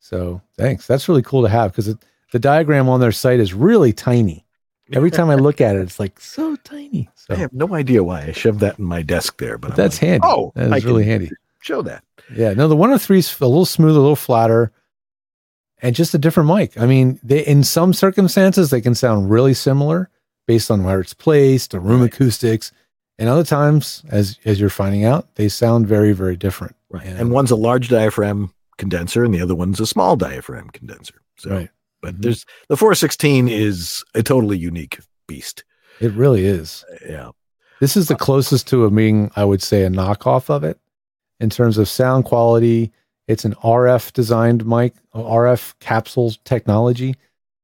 So thanks. That's really cool to have because the diagram on their site is really tiny. Every time I look at it, it's like so tiny. So I have no idea why I shoved that in my desk there, but that's handy. Oh, that's really handy. Show that. Yeah. No, the 103 is a little smoother, a little flatter, and just a different mic. I mean, in some circumstances, they can sound really similar based on where it's placed, the room acoustics. And other times, as you're finding out, they sound very, very different. Right. And one's a large diaphragm condenser and the other one's a small diaphragm condenser. So, right. But there's the 416 is a totally unique beast. It really is. Yeah. This is the closest to being, I would say, a knockoff of it in terms of sound quality. It's an RF designed mic, RF capsule technology.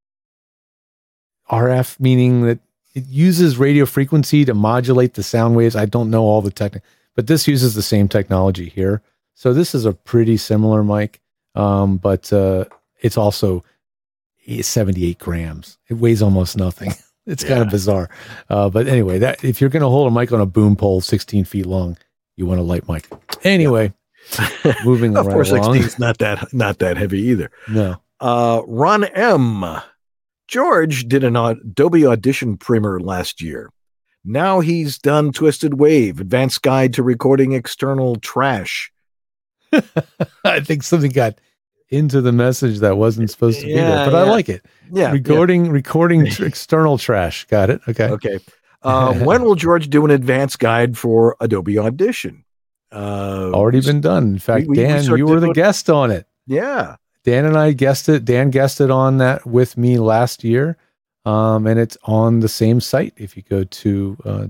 RF meaning that it uses radio frequency to modulate the sound waves. I don't know all the technique, but this uses the same technology here. So this is a pretty similar mic, but it's also 78 grams. It weighs almost nothing. It's kind of bizarre. But anyway, that if you're going to hold a mic on a boom pole 16 feet long, you want a light mic. Anyway, moving of right course, along. 16 is not that heavy either. No. Ron M. George did an Adobe Audition primer last year. Now he's done Twisted Wave, Advanced Guide to Recording External Trash. I think something got into the message that wasn't supposed to be there, but I like it. Yeah. Recording external trash. Got it. Okay. Okay. When will George do an advanced guide for Adobe Audition? Already been done. In fact, Dan, you were the guest on it. Yeah. Dan and I guessed it. Dan guessed it on that with me last year. And it's on the same site. If you go to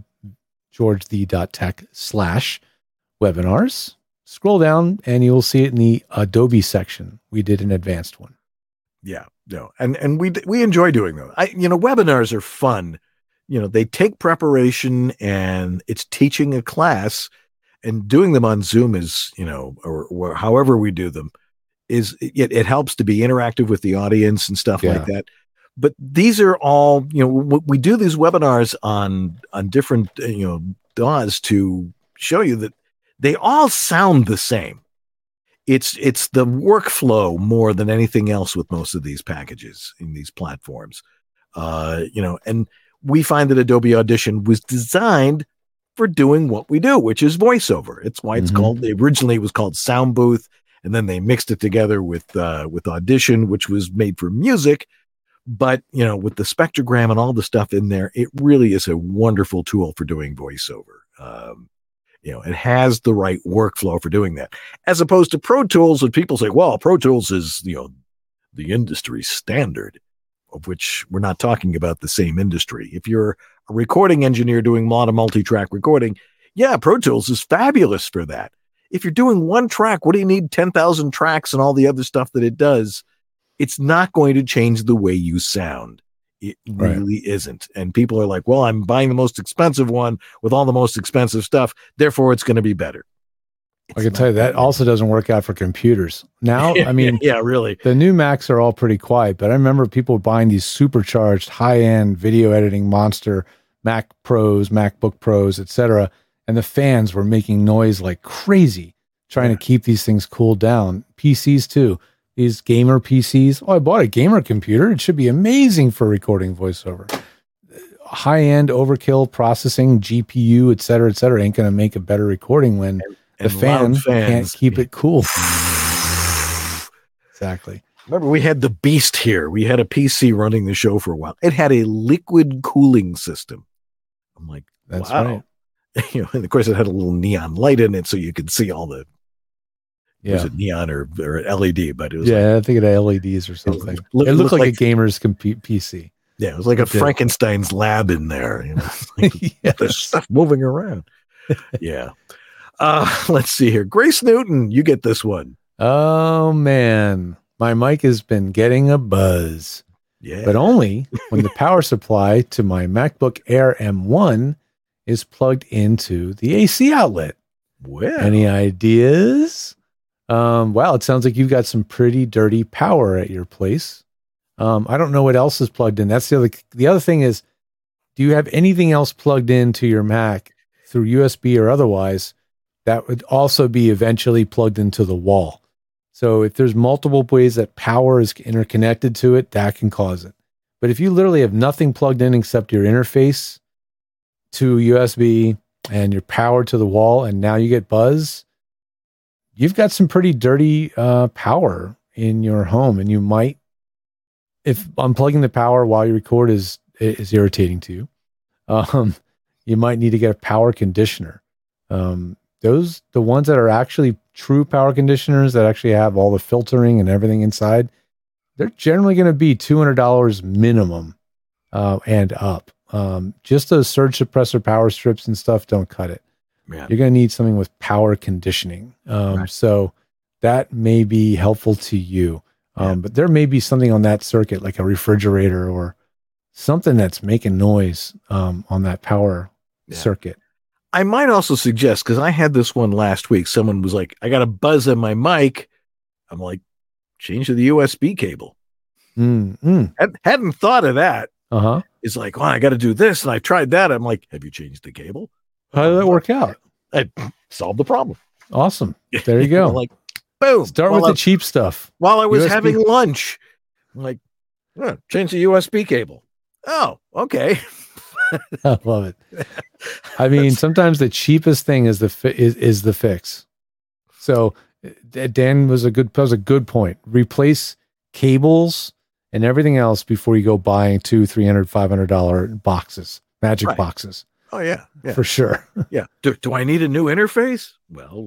georgethe.tech/webinars, scroll down and you'll see it in the Adobe section. We did an advanced one. Yeah, no. And we enjoy doing them. Webinars are fun. They take preparation and it's teaching a class, and doing them on Zoom is, or however we do them, it helps to be interactive with the audience and stuff like that. But these are all, we do these webinars on different, DAWs to show you that they all sound the same. It's the workflow more than anything else with most of these packages in these platforms. And we find that Adobe Audition was designed for doing what we do, which is voiceover. It's why it's originally it was called Sound Booth. And then they mixed it together with Audition, which was made for music. But, with the spectrogram and all the stuff in there, it really is a wonderful tool for doing voiceover. It has the right workflow for doing that. As opposed to Pro Tools, and people say, well, Pro Tools is, the industry standard, of which we're not talking about the same industry. If you're a recording engineer doing a lot of multi-track recording, Pro Tools is fabulous for that. If you're doing one track, what do you need 10,000 tracks and all the other stuff that it does? It's not going to change the way you sound. It really isn't. And people are like, well, I'm buying the most expensive one with all the most expensive stuff, therefore it's going to be better. I can tell you that also doesn't work out for computers. Now, I mean, really. The new Macs are all pretty quiet, but I remember people buying these supercharged high-end video editing monster Mac Pros, MacBook Pros, etc., and the fans were making noise like crazy, trying to keep these things cooled down. PCs too. These gamer PCs. Oh, I bought a gamer computer. It should be amazing for recording voiceover. High-end overkill processing, GPU, et cetera, ain't going to make a better recording when the fan can't keep it cool. Exactly. Remember, we had the beast here. We had a PC running the show for a while. It had a liquid cooling system. I'm like, that's wow. right. And of course, it had a little neon light in it, so you could see all the. Was it neon or LED? But it was I think it had LEDs or something. It looked like a gamer's PC. Yeah, it was like a Frankenstein's lab in there. There's stuff moving around. Yeah. Let's see here. Grace Newton, you get this one. Oh man, my mic has been getting a buzz. Yeah, but only when the power supply to my MacBook Air M1 is plugged into the AC outlet. Well, any ideas? Wow, it sounds like you've got some pretty dirty power at your place. I don't know what else is plugged in. That's the other thing is, do you have anything else plugged into your Mac through USB or otherwise that would also be eventually plugged into the wall? So if there's multiple ways that power is interconnected to it, that can cause it. But if you literally have nothing plugged in except your interface to USB and your power to the wall, and now you get buzz, you've got some pretty dirty power in your home. And you might, if unplugging the power while you record is irritating to you, you might need to get a power conditioner. The ones that are actually true power conditioners that actually have all the filtering and everything inside, they're generally going to be $200 minimum and up. Just those surge suppressor power strips and stuff don't cut it. Yeah. You're going to need something with power conditioning. Right. So that may be helpful to you. But there may be something on that circuit, like a refrigerator or something that's making noise on that power circuit. I might also suggest, because I had this one last week, someone was like, I got a buzz on my mic. I'm like, change to the USB cable. Hadn't thought of that. It's like, well, I got to do this. And I tried that. I'm like, have you changed the cable? How did that work out? I solved the problem. Awesome. There you go. Like, boom. Start with the cheap stuff. While I was USB. having lunch, I'm like, change the USB cable. Oh, okay. I love it. I mean, sometimes the cheapest thing is the fix. So Dan was a good point. Replace cables and everything else before you go buying $200, $300, $500 boxes, magic boxes. Oh yeah, for sure. Yeah. Do I need a new interface? Well,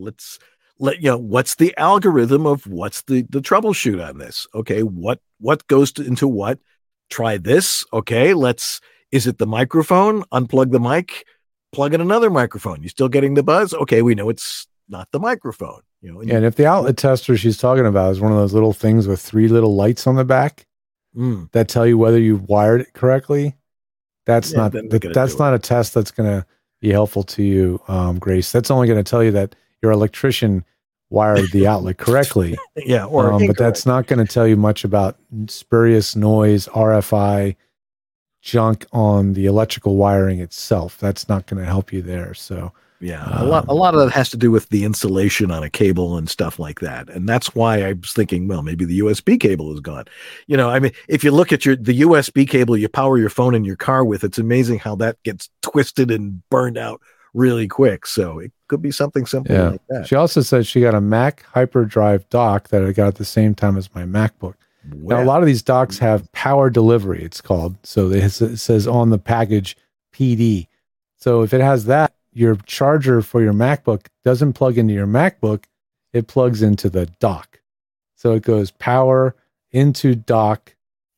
what's the algorithm of what's the troubleshoot on this? Okay. What goes into what? Try this. Okay. Is it the microphone? Unplug the mic, plug in another microphone. You still getting the buzz? Okay, we know it's not the microphone. And if the outlet tester she's talking about is one of those little things with 3 little lights on the back that tell you whether you wired it correctly, that's not a test that's going to be helpful to you, Grace. That's only going to tell you that your electrician wired the outlet correctly. Yeah, but that's not going to tell you much about spurious noise, RFI, junk on the electrical wiring itself. That's not going to help you there. So a lot of that has to do with the insulation on a cable and stuff like that. And that's why I was thinking, well, maybe the USB cable is gone. I mean, if you look at the USB cable you power your phone in your car with, it's amazing how that gets twisted and burned out really quick. So it could be something simple like that. She also said she got a Mac Hyperdrive dock that I got at the same time as my MacBook. Now, a lot of these docks have power delivery, it's called. So it says on the package PD. So if it has that, your charger for your MacBook doesn't plug into your MacBook, it plugs into the dock. So it goes power into dock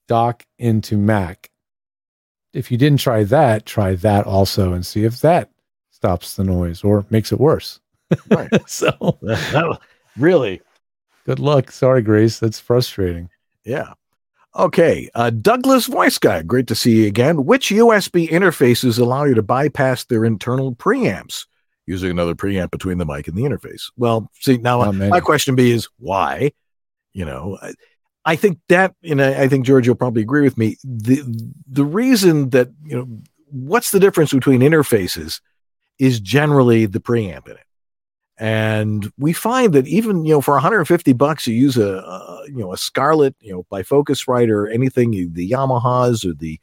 into Mac. If you didn't try that also and see if that stops the noise or makes it worse. Right. So really good luck. Sorry, Grace. That's frustrating. Yeah. Okay. Douglas Voice Guy. Great to see you again. Which USB interfaces allow you to bypass their internal preamps using another preamp between the mic and the interface? Well, see, now my question is why? I think that, and I think George, you'll probably agree with me. The reason that, what's the difference between interfaces is generally the preamp in it. And we find that even, for $150, you use a Scarlett, by Focusrite or anything, the Yamahas or the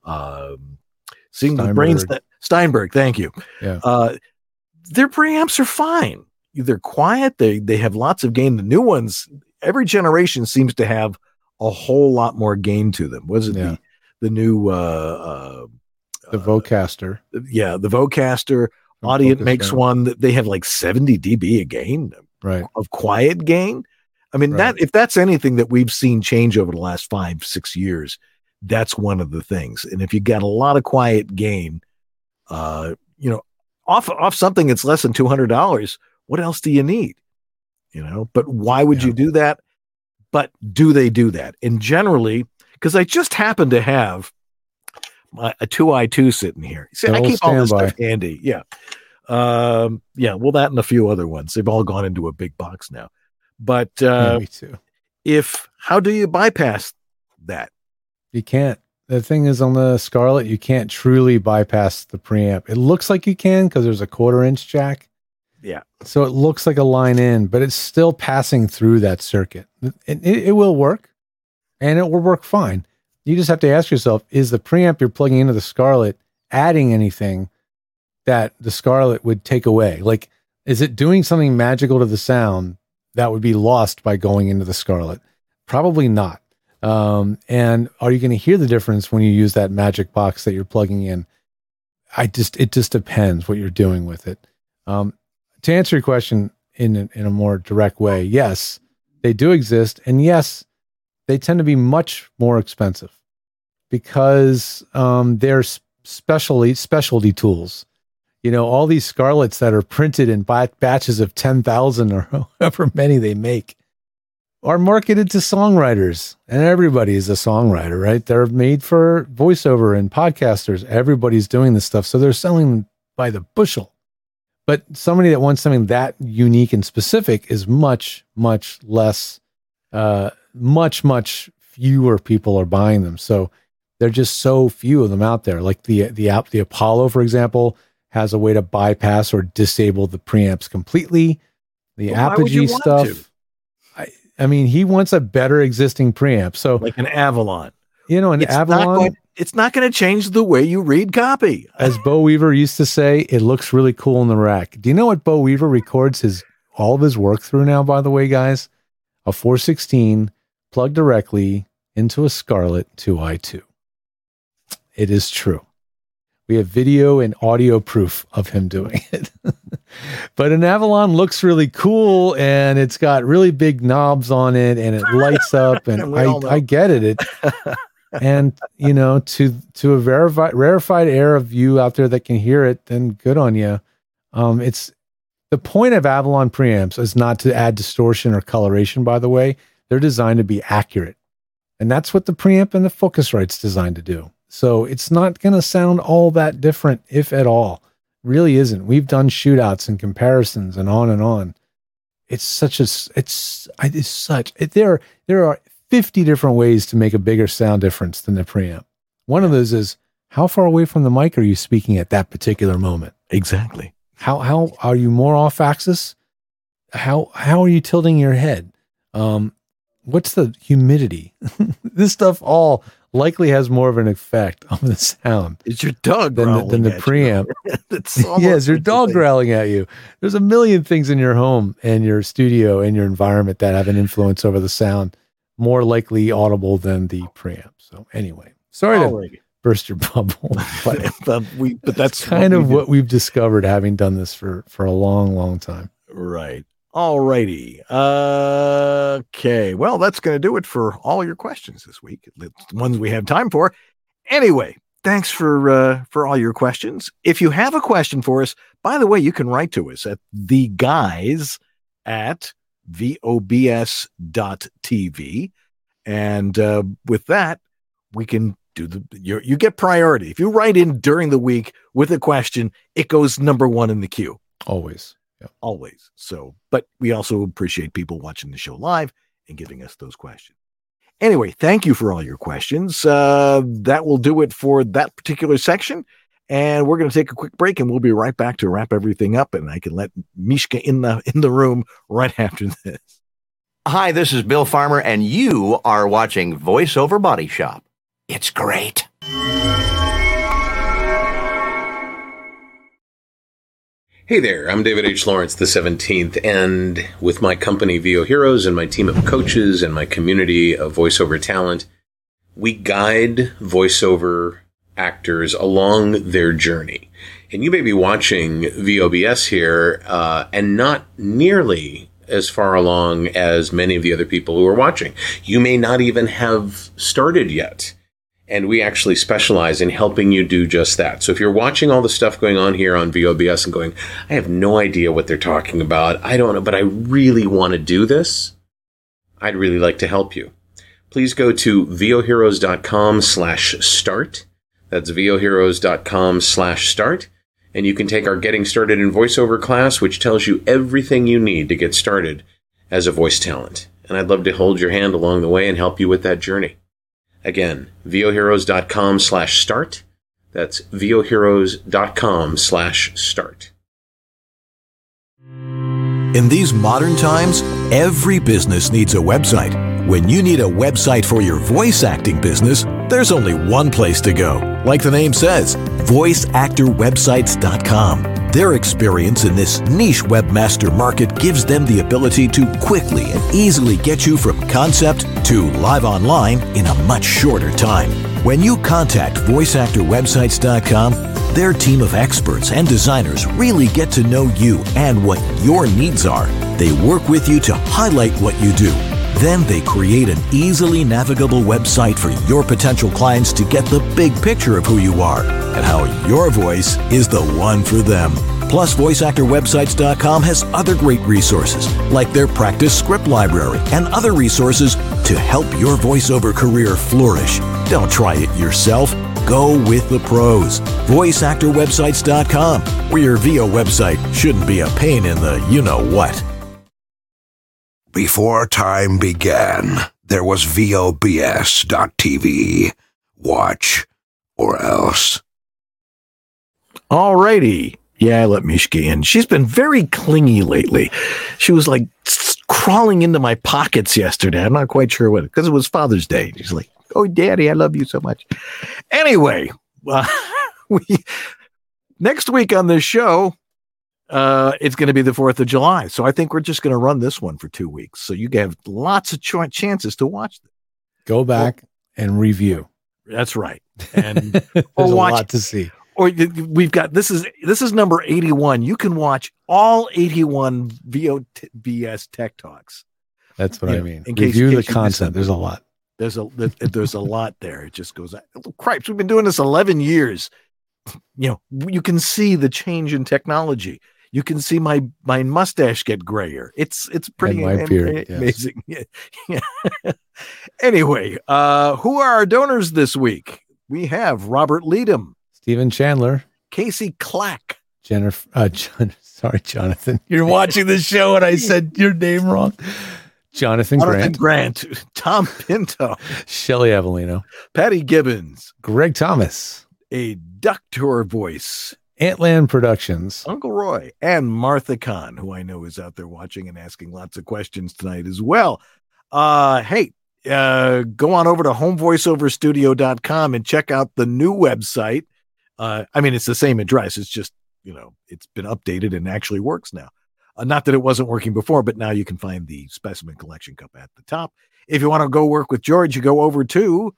Steinberg. Thank you. Yeah. Their preamps are fine. They're quiet. They have lots of gain. The new ones, every generation seems to have a whole lot more gain to them. Was it the new the Vocaster? Yeah, the Vocaster. Audient makes one that they have like 70 dB of gain, of quiet gain. I mean, that if that's anything that we've seen change over the last 5-6 years, that's one of the things. And if you got a lot of quiet gain, off something that's less than $200, what else do you need? But why would you do that? But do they do that? And generally, because I just happen to have a 2i2 sitting here. See, I keep all this stuff handy. Yeah. Well, that and a few other ones. They've all gone into a big box now. But me too. How do you bypass that? You can't. The thing is, on the Scarlett, you can't truly bypass the preamp. It looks like you can because there's a 1/4-inch jack. Yeah. So it looks like a line in, but it's still passing through that circuit. It will work, and it will work fine. You just have to ask yourself, is the preamp you're plugging into the Scarlett adding anything that the Scarlett would take away? Like, is it doing something magical to the sound that would be lost by going into the Scarlett? Probably not. And are you going to hear the difference when you use that magic box that you're plugging in? It just depends what you're doing with it. To answer your question in a more direct way, yes, they do exist. And yes, they tend to be much more expensive because they're specialty tools. You know, all these Scarletts that are printed in batches of 10,000 or however many they make are marketed to songwriters, and everybody is a songwriter, right? They're made for voiceover and podcasters. Everybody's doing this stuff. So they're selling them by the bushel. But somebody that wants something that unique and specific is much, much less, much fewer people are buying them. So there are just so few of them out there. Like the Apollo, for example, has a way to bypass or disable the preamps completely. The Apogee stuff, I mean, he wants a better existing preamp. So like an Avalon. You know, Avalon. It's not going to change the way you read copy. As Bo Weaver used to say, it looks really cool in the rack. Do you know what Bo Weaver records all of his work through now, by the way, guys? A 416 plugged directly into a Scarlett 2i2. It is true. We have video and audio proof of him doing it. But an Avalon looks really cool, and it's got really big knobs on it, and it lights up, and I get it. And, you know, to a rarefied air of you out there that can hear it, then good on you. It's the point of Avalon preamps is not to add distortion or coloration, by the way. They're designed to be accurate. And that's what the preamp and the Focusrite's designed to do. So it's not going to sound all that different, if at all. Really isn't. We've done shootouts and comparisons and on and on. There are 50 different ways to make a bigger sound difference than the preamp. One of those is, how far away from the mic are you speaking at that particular moment? Exactly. How are you more off axis? How are you tilting your head? What's the humidity? This stuff all likely has more of an effect on the sound. It's your dog than the preamp. It's your dog growling at you. There's a million things in your home and your studio and your environment that have an influence over the sound, more likely audible than the preamp. So anyway, sorry to burst your bubble, but that's kind of what we've discovered having done this for a long, long time. Right. All righty. Okay. Well, that's going to do it for all your questions this week. The ones we have time for. Anyway, thanks for all your questions. If you have a question for us, by the way, you can write to us at theguys@vobs.tv. And with that, we can do you get priority. If you write in during the week with a question, it goes number one in the queue. Always. Yeah. Always. So, but we also appreciate people watching the show live and giving us those questions. Anyway, thank you for all your questions. That will do it for that particular section. And we're going to take a quick break, and we'll be right back to wrap everything up. And I can let Mishka in the room right after this. Hi, this is Bill Farmer, and you are watching VoiceOver Body Shop. It's great. Hey there, I'm David H. Lawrence, the 17th, and with my company VO Heroes and my team of coaches and my community of voiceover talent, we guide voiceover actors along their journey. And you may be watching VOBS here and not nearly as far along as many of the other people who are watching. You may not even have started yet. And we actually specialize in helping you do just that. So if you're watching all the stuff going on here on VOBS and going, I have no idea what they're talking about, I don't know, but I really want to do this, I'd really like to help you. Please go to voheroes.com/start. That's voheroes.com/start. And you can take our Getting Started in Voiceover class, which tells you everything you need to get started as a voice talent. And I'd love to hold your hand along the way and help you with that journey. Again, voheroes.com/start. That's voheroes.com/start. In these modern times, every business needs a website. When you need a website for your voice acting business, there's only one place to go. Like the name says, voiceactorwebsites.com. Their experience in this niche webmaster market gives them the ability to quickly and easily get you from concept to live online in a much shorter time. When you contact voiceactorwebsites.com, their team of experts and designers really get to know you and what your needs are. They work with you to highlight what you do. Then they create an easily navigable website for your potential clients to get the big picture of who you are and how your voice is the one for them. Plus, VoiceActorWebsites.com has other great resources, like their practice script library and other resources to help your voiceover career flourish. Don't try it yourself. Go with the pros. VoiceActorWebsites.com, where your VO website shouldn't be a pain in the you-know-what. Before time began, there was VOBS.TV. Watch or else. All righty. Yeah, I let Mishka in. She's been very clingy lately. She was like crawling into my pockets yesterday. I'm not quite sure what, because it was Father's Day. She's like, "Oh, Daddy, I love you so much." Anyway, next week on this show, it's going to be the 4th of July. So I think we're just going to run this one for 2 weeks. So you have lots of chances to watch this. Go back and review. That's right. And there's a lot to see. Or we've got, this is number 81. You can watch all 81 VOBS Tech Talks. That's what I mean. Review the content. There's a lot. There's a lot there. It just goes, cripes, we've been doing this 11 years. You can see the change in technology. You can see my mustache get grayer. It's pretty amazing. Yes. Yeah. Anyway, who are our donors this week? We have Robert Leadham, Stephen Chandler, Casey Clack, Jonathan. You're watching the show and I said your name wrong. Jonathan Grant, Tom Pinto, Shelley Avellino, Patty Gibbons, Greg Thomas, a Doctor Voice, Antland Productions, Uncle Roy, and Martha Kahn, who I know is out there watching and asking lots of questions tonight as well. Hey, go on over to homevoiceoverstudio.com and check out the new website. It's the same address. It's just, it's been updated and actually works now. Not that it wasn't working before, but now you can find the Specimen Collection Cup at the top. If you want to go work with George, you go over to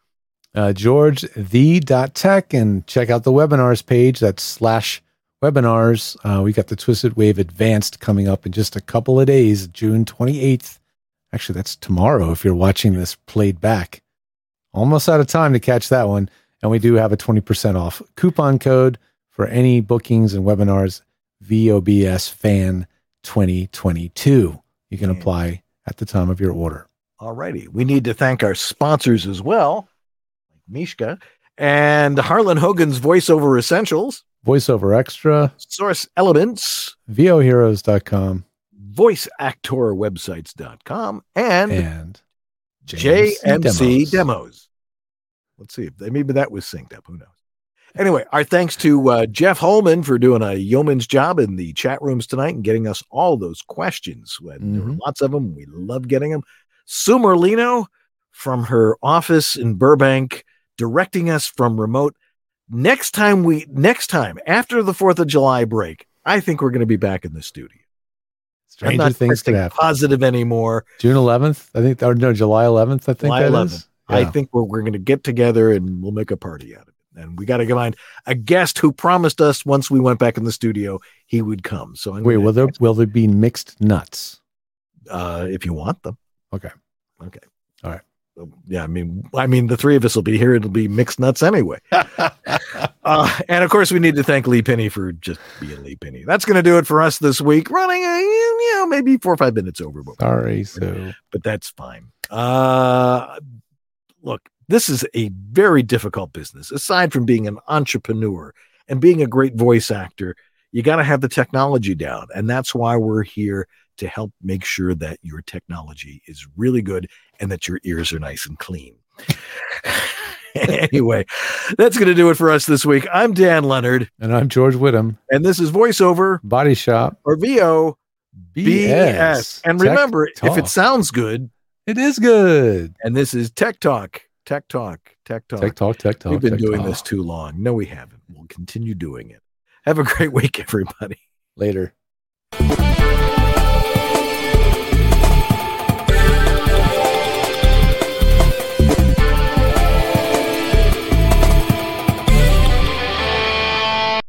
GeorgeThe.tech and check out the webinars page. That's /webinars. We got the Twisted Wave Advanced coming up in just a couple of days, June 28th. Actually, that's tomorrow if you're watching this played back. Almost out of time to catch that one. And we do have a 20% off coupon code for any bookings and webinars, VOBS Fan 2022. You can apply at the time of your order. All righty. We need to thank our sponsors as well, like Mishka and Harlan Hogan's Voiceover Essentials, Voiceover Extra, Source Elements, VOHeroes.com, VoiceActorWebsites.com, and JMC Demos. Let's see if maybe that was synced up. Who knows? Anyway, our thanks to Jeff Holman for doing a yeoman's job in the chat rooms tonight and getting us all those questions. There were lots of them. We love getting them. Sue Merlino from her office in Burbank, directing us from remote. Next time, after the 4th of July break, I think we're going to be back in the studio. Stranger things could happen. Positive anymore. June 11th, I think, or no, July 11th, I think July 11th. Is. Yeah. I think we're going to get together and we'll make a party out of it. And we got to find a guest who promised us once we went back in the studio, he would come. So will there be mixed nuts? If you want them. Okay. All right. Yeah. I mean, the three of us will be here. It'll be mixed nuts anyway. And of course we need to thank Lee Penny for just being Lee Penny. That's going to do it for us this week. Running, maybe 4 or 5 minutes over. Sorry. But that's fine. Look, this is a very difficult business. Aside from being an entrepreneur and being a great voice actor, you got to have the technology down. And that's why we're here to help make sure that your technology is really good and that your ears are nice and clean. Anyway, that's going to do it for us this week. I'm Dan Leonard. And I'm George Whittam. And this is VoiceOver Body Shop, or VO BS. And Tech remember, Talk. if it sounds good, it is good. And this is Tech Talk. Tech Talk. We've been doing this too long. No, we haven't. We'll continue doing it. Have a great week, everybody. Later.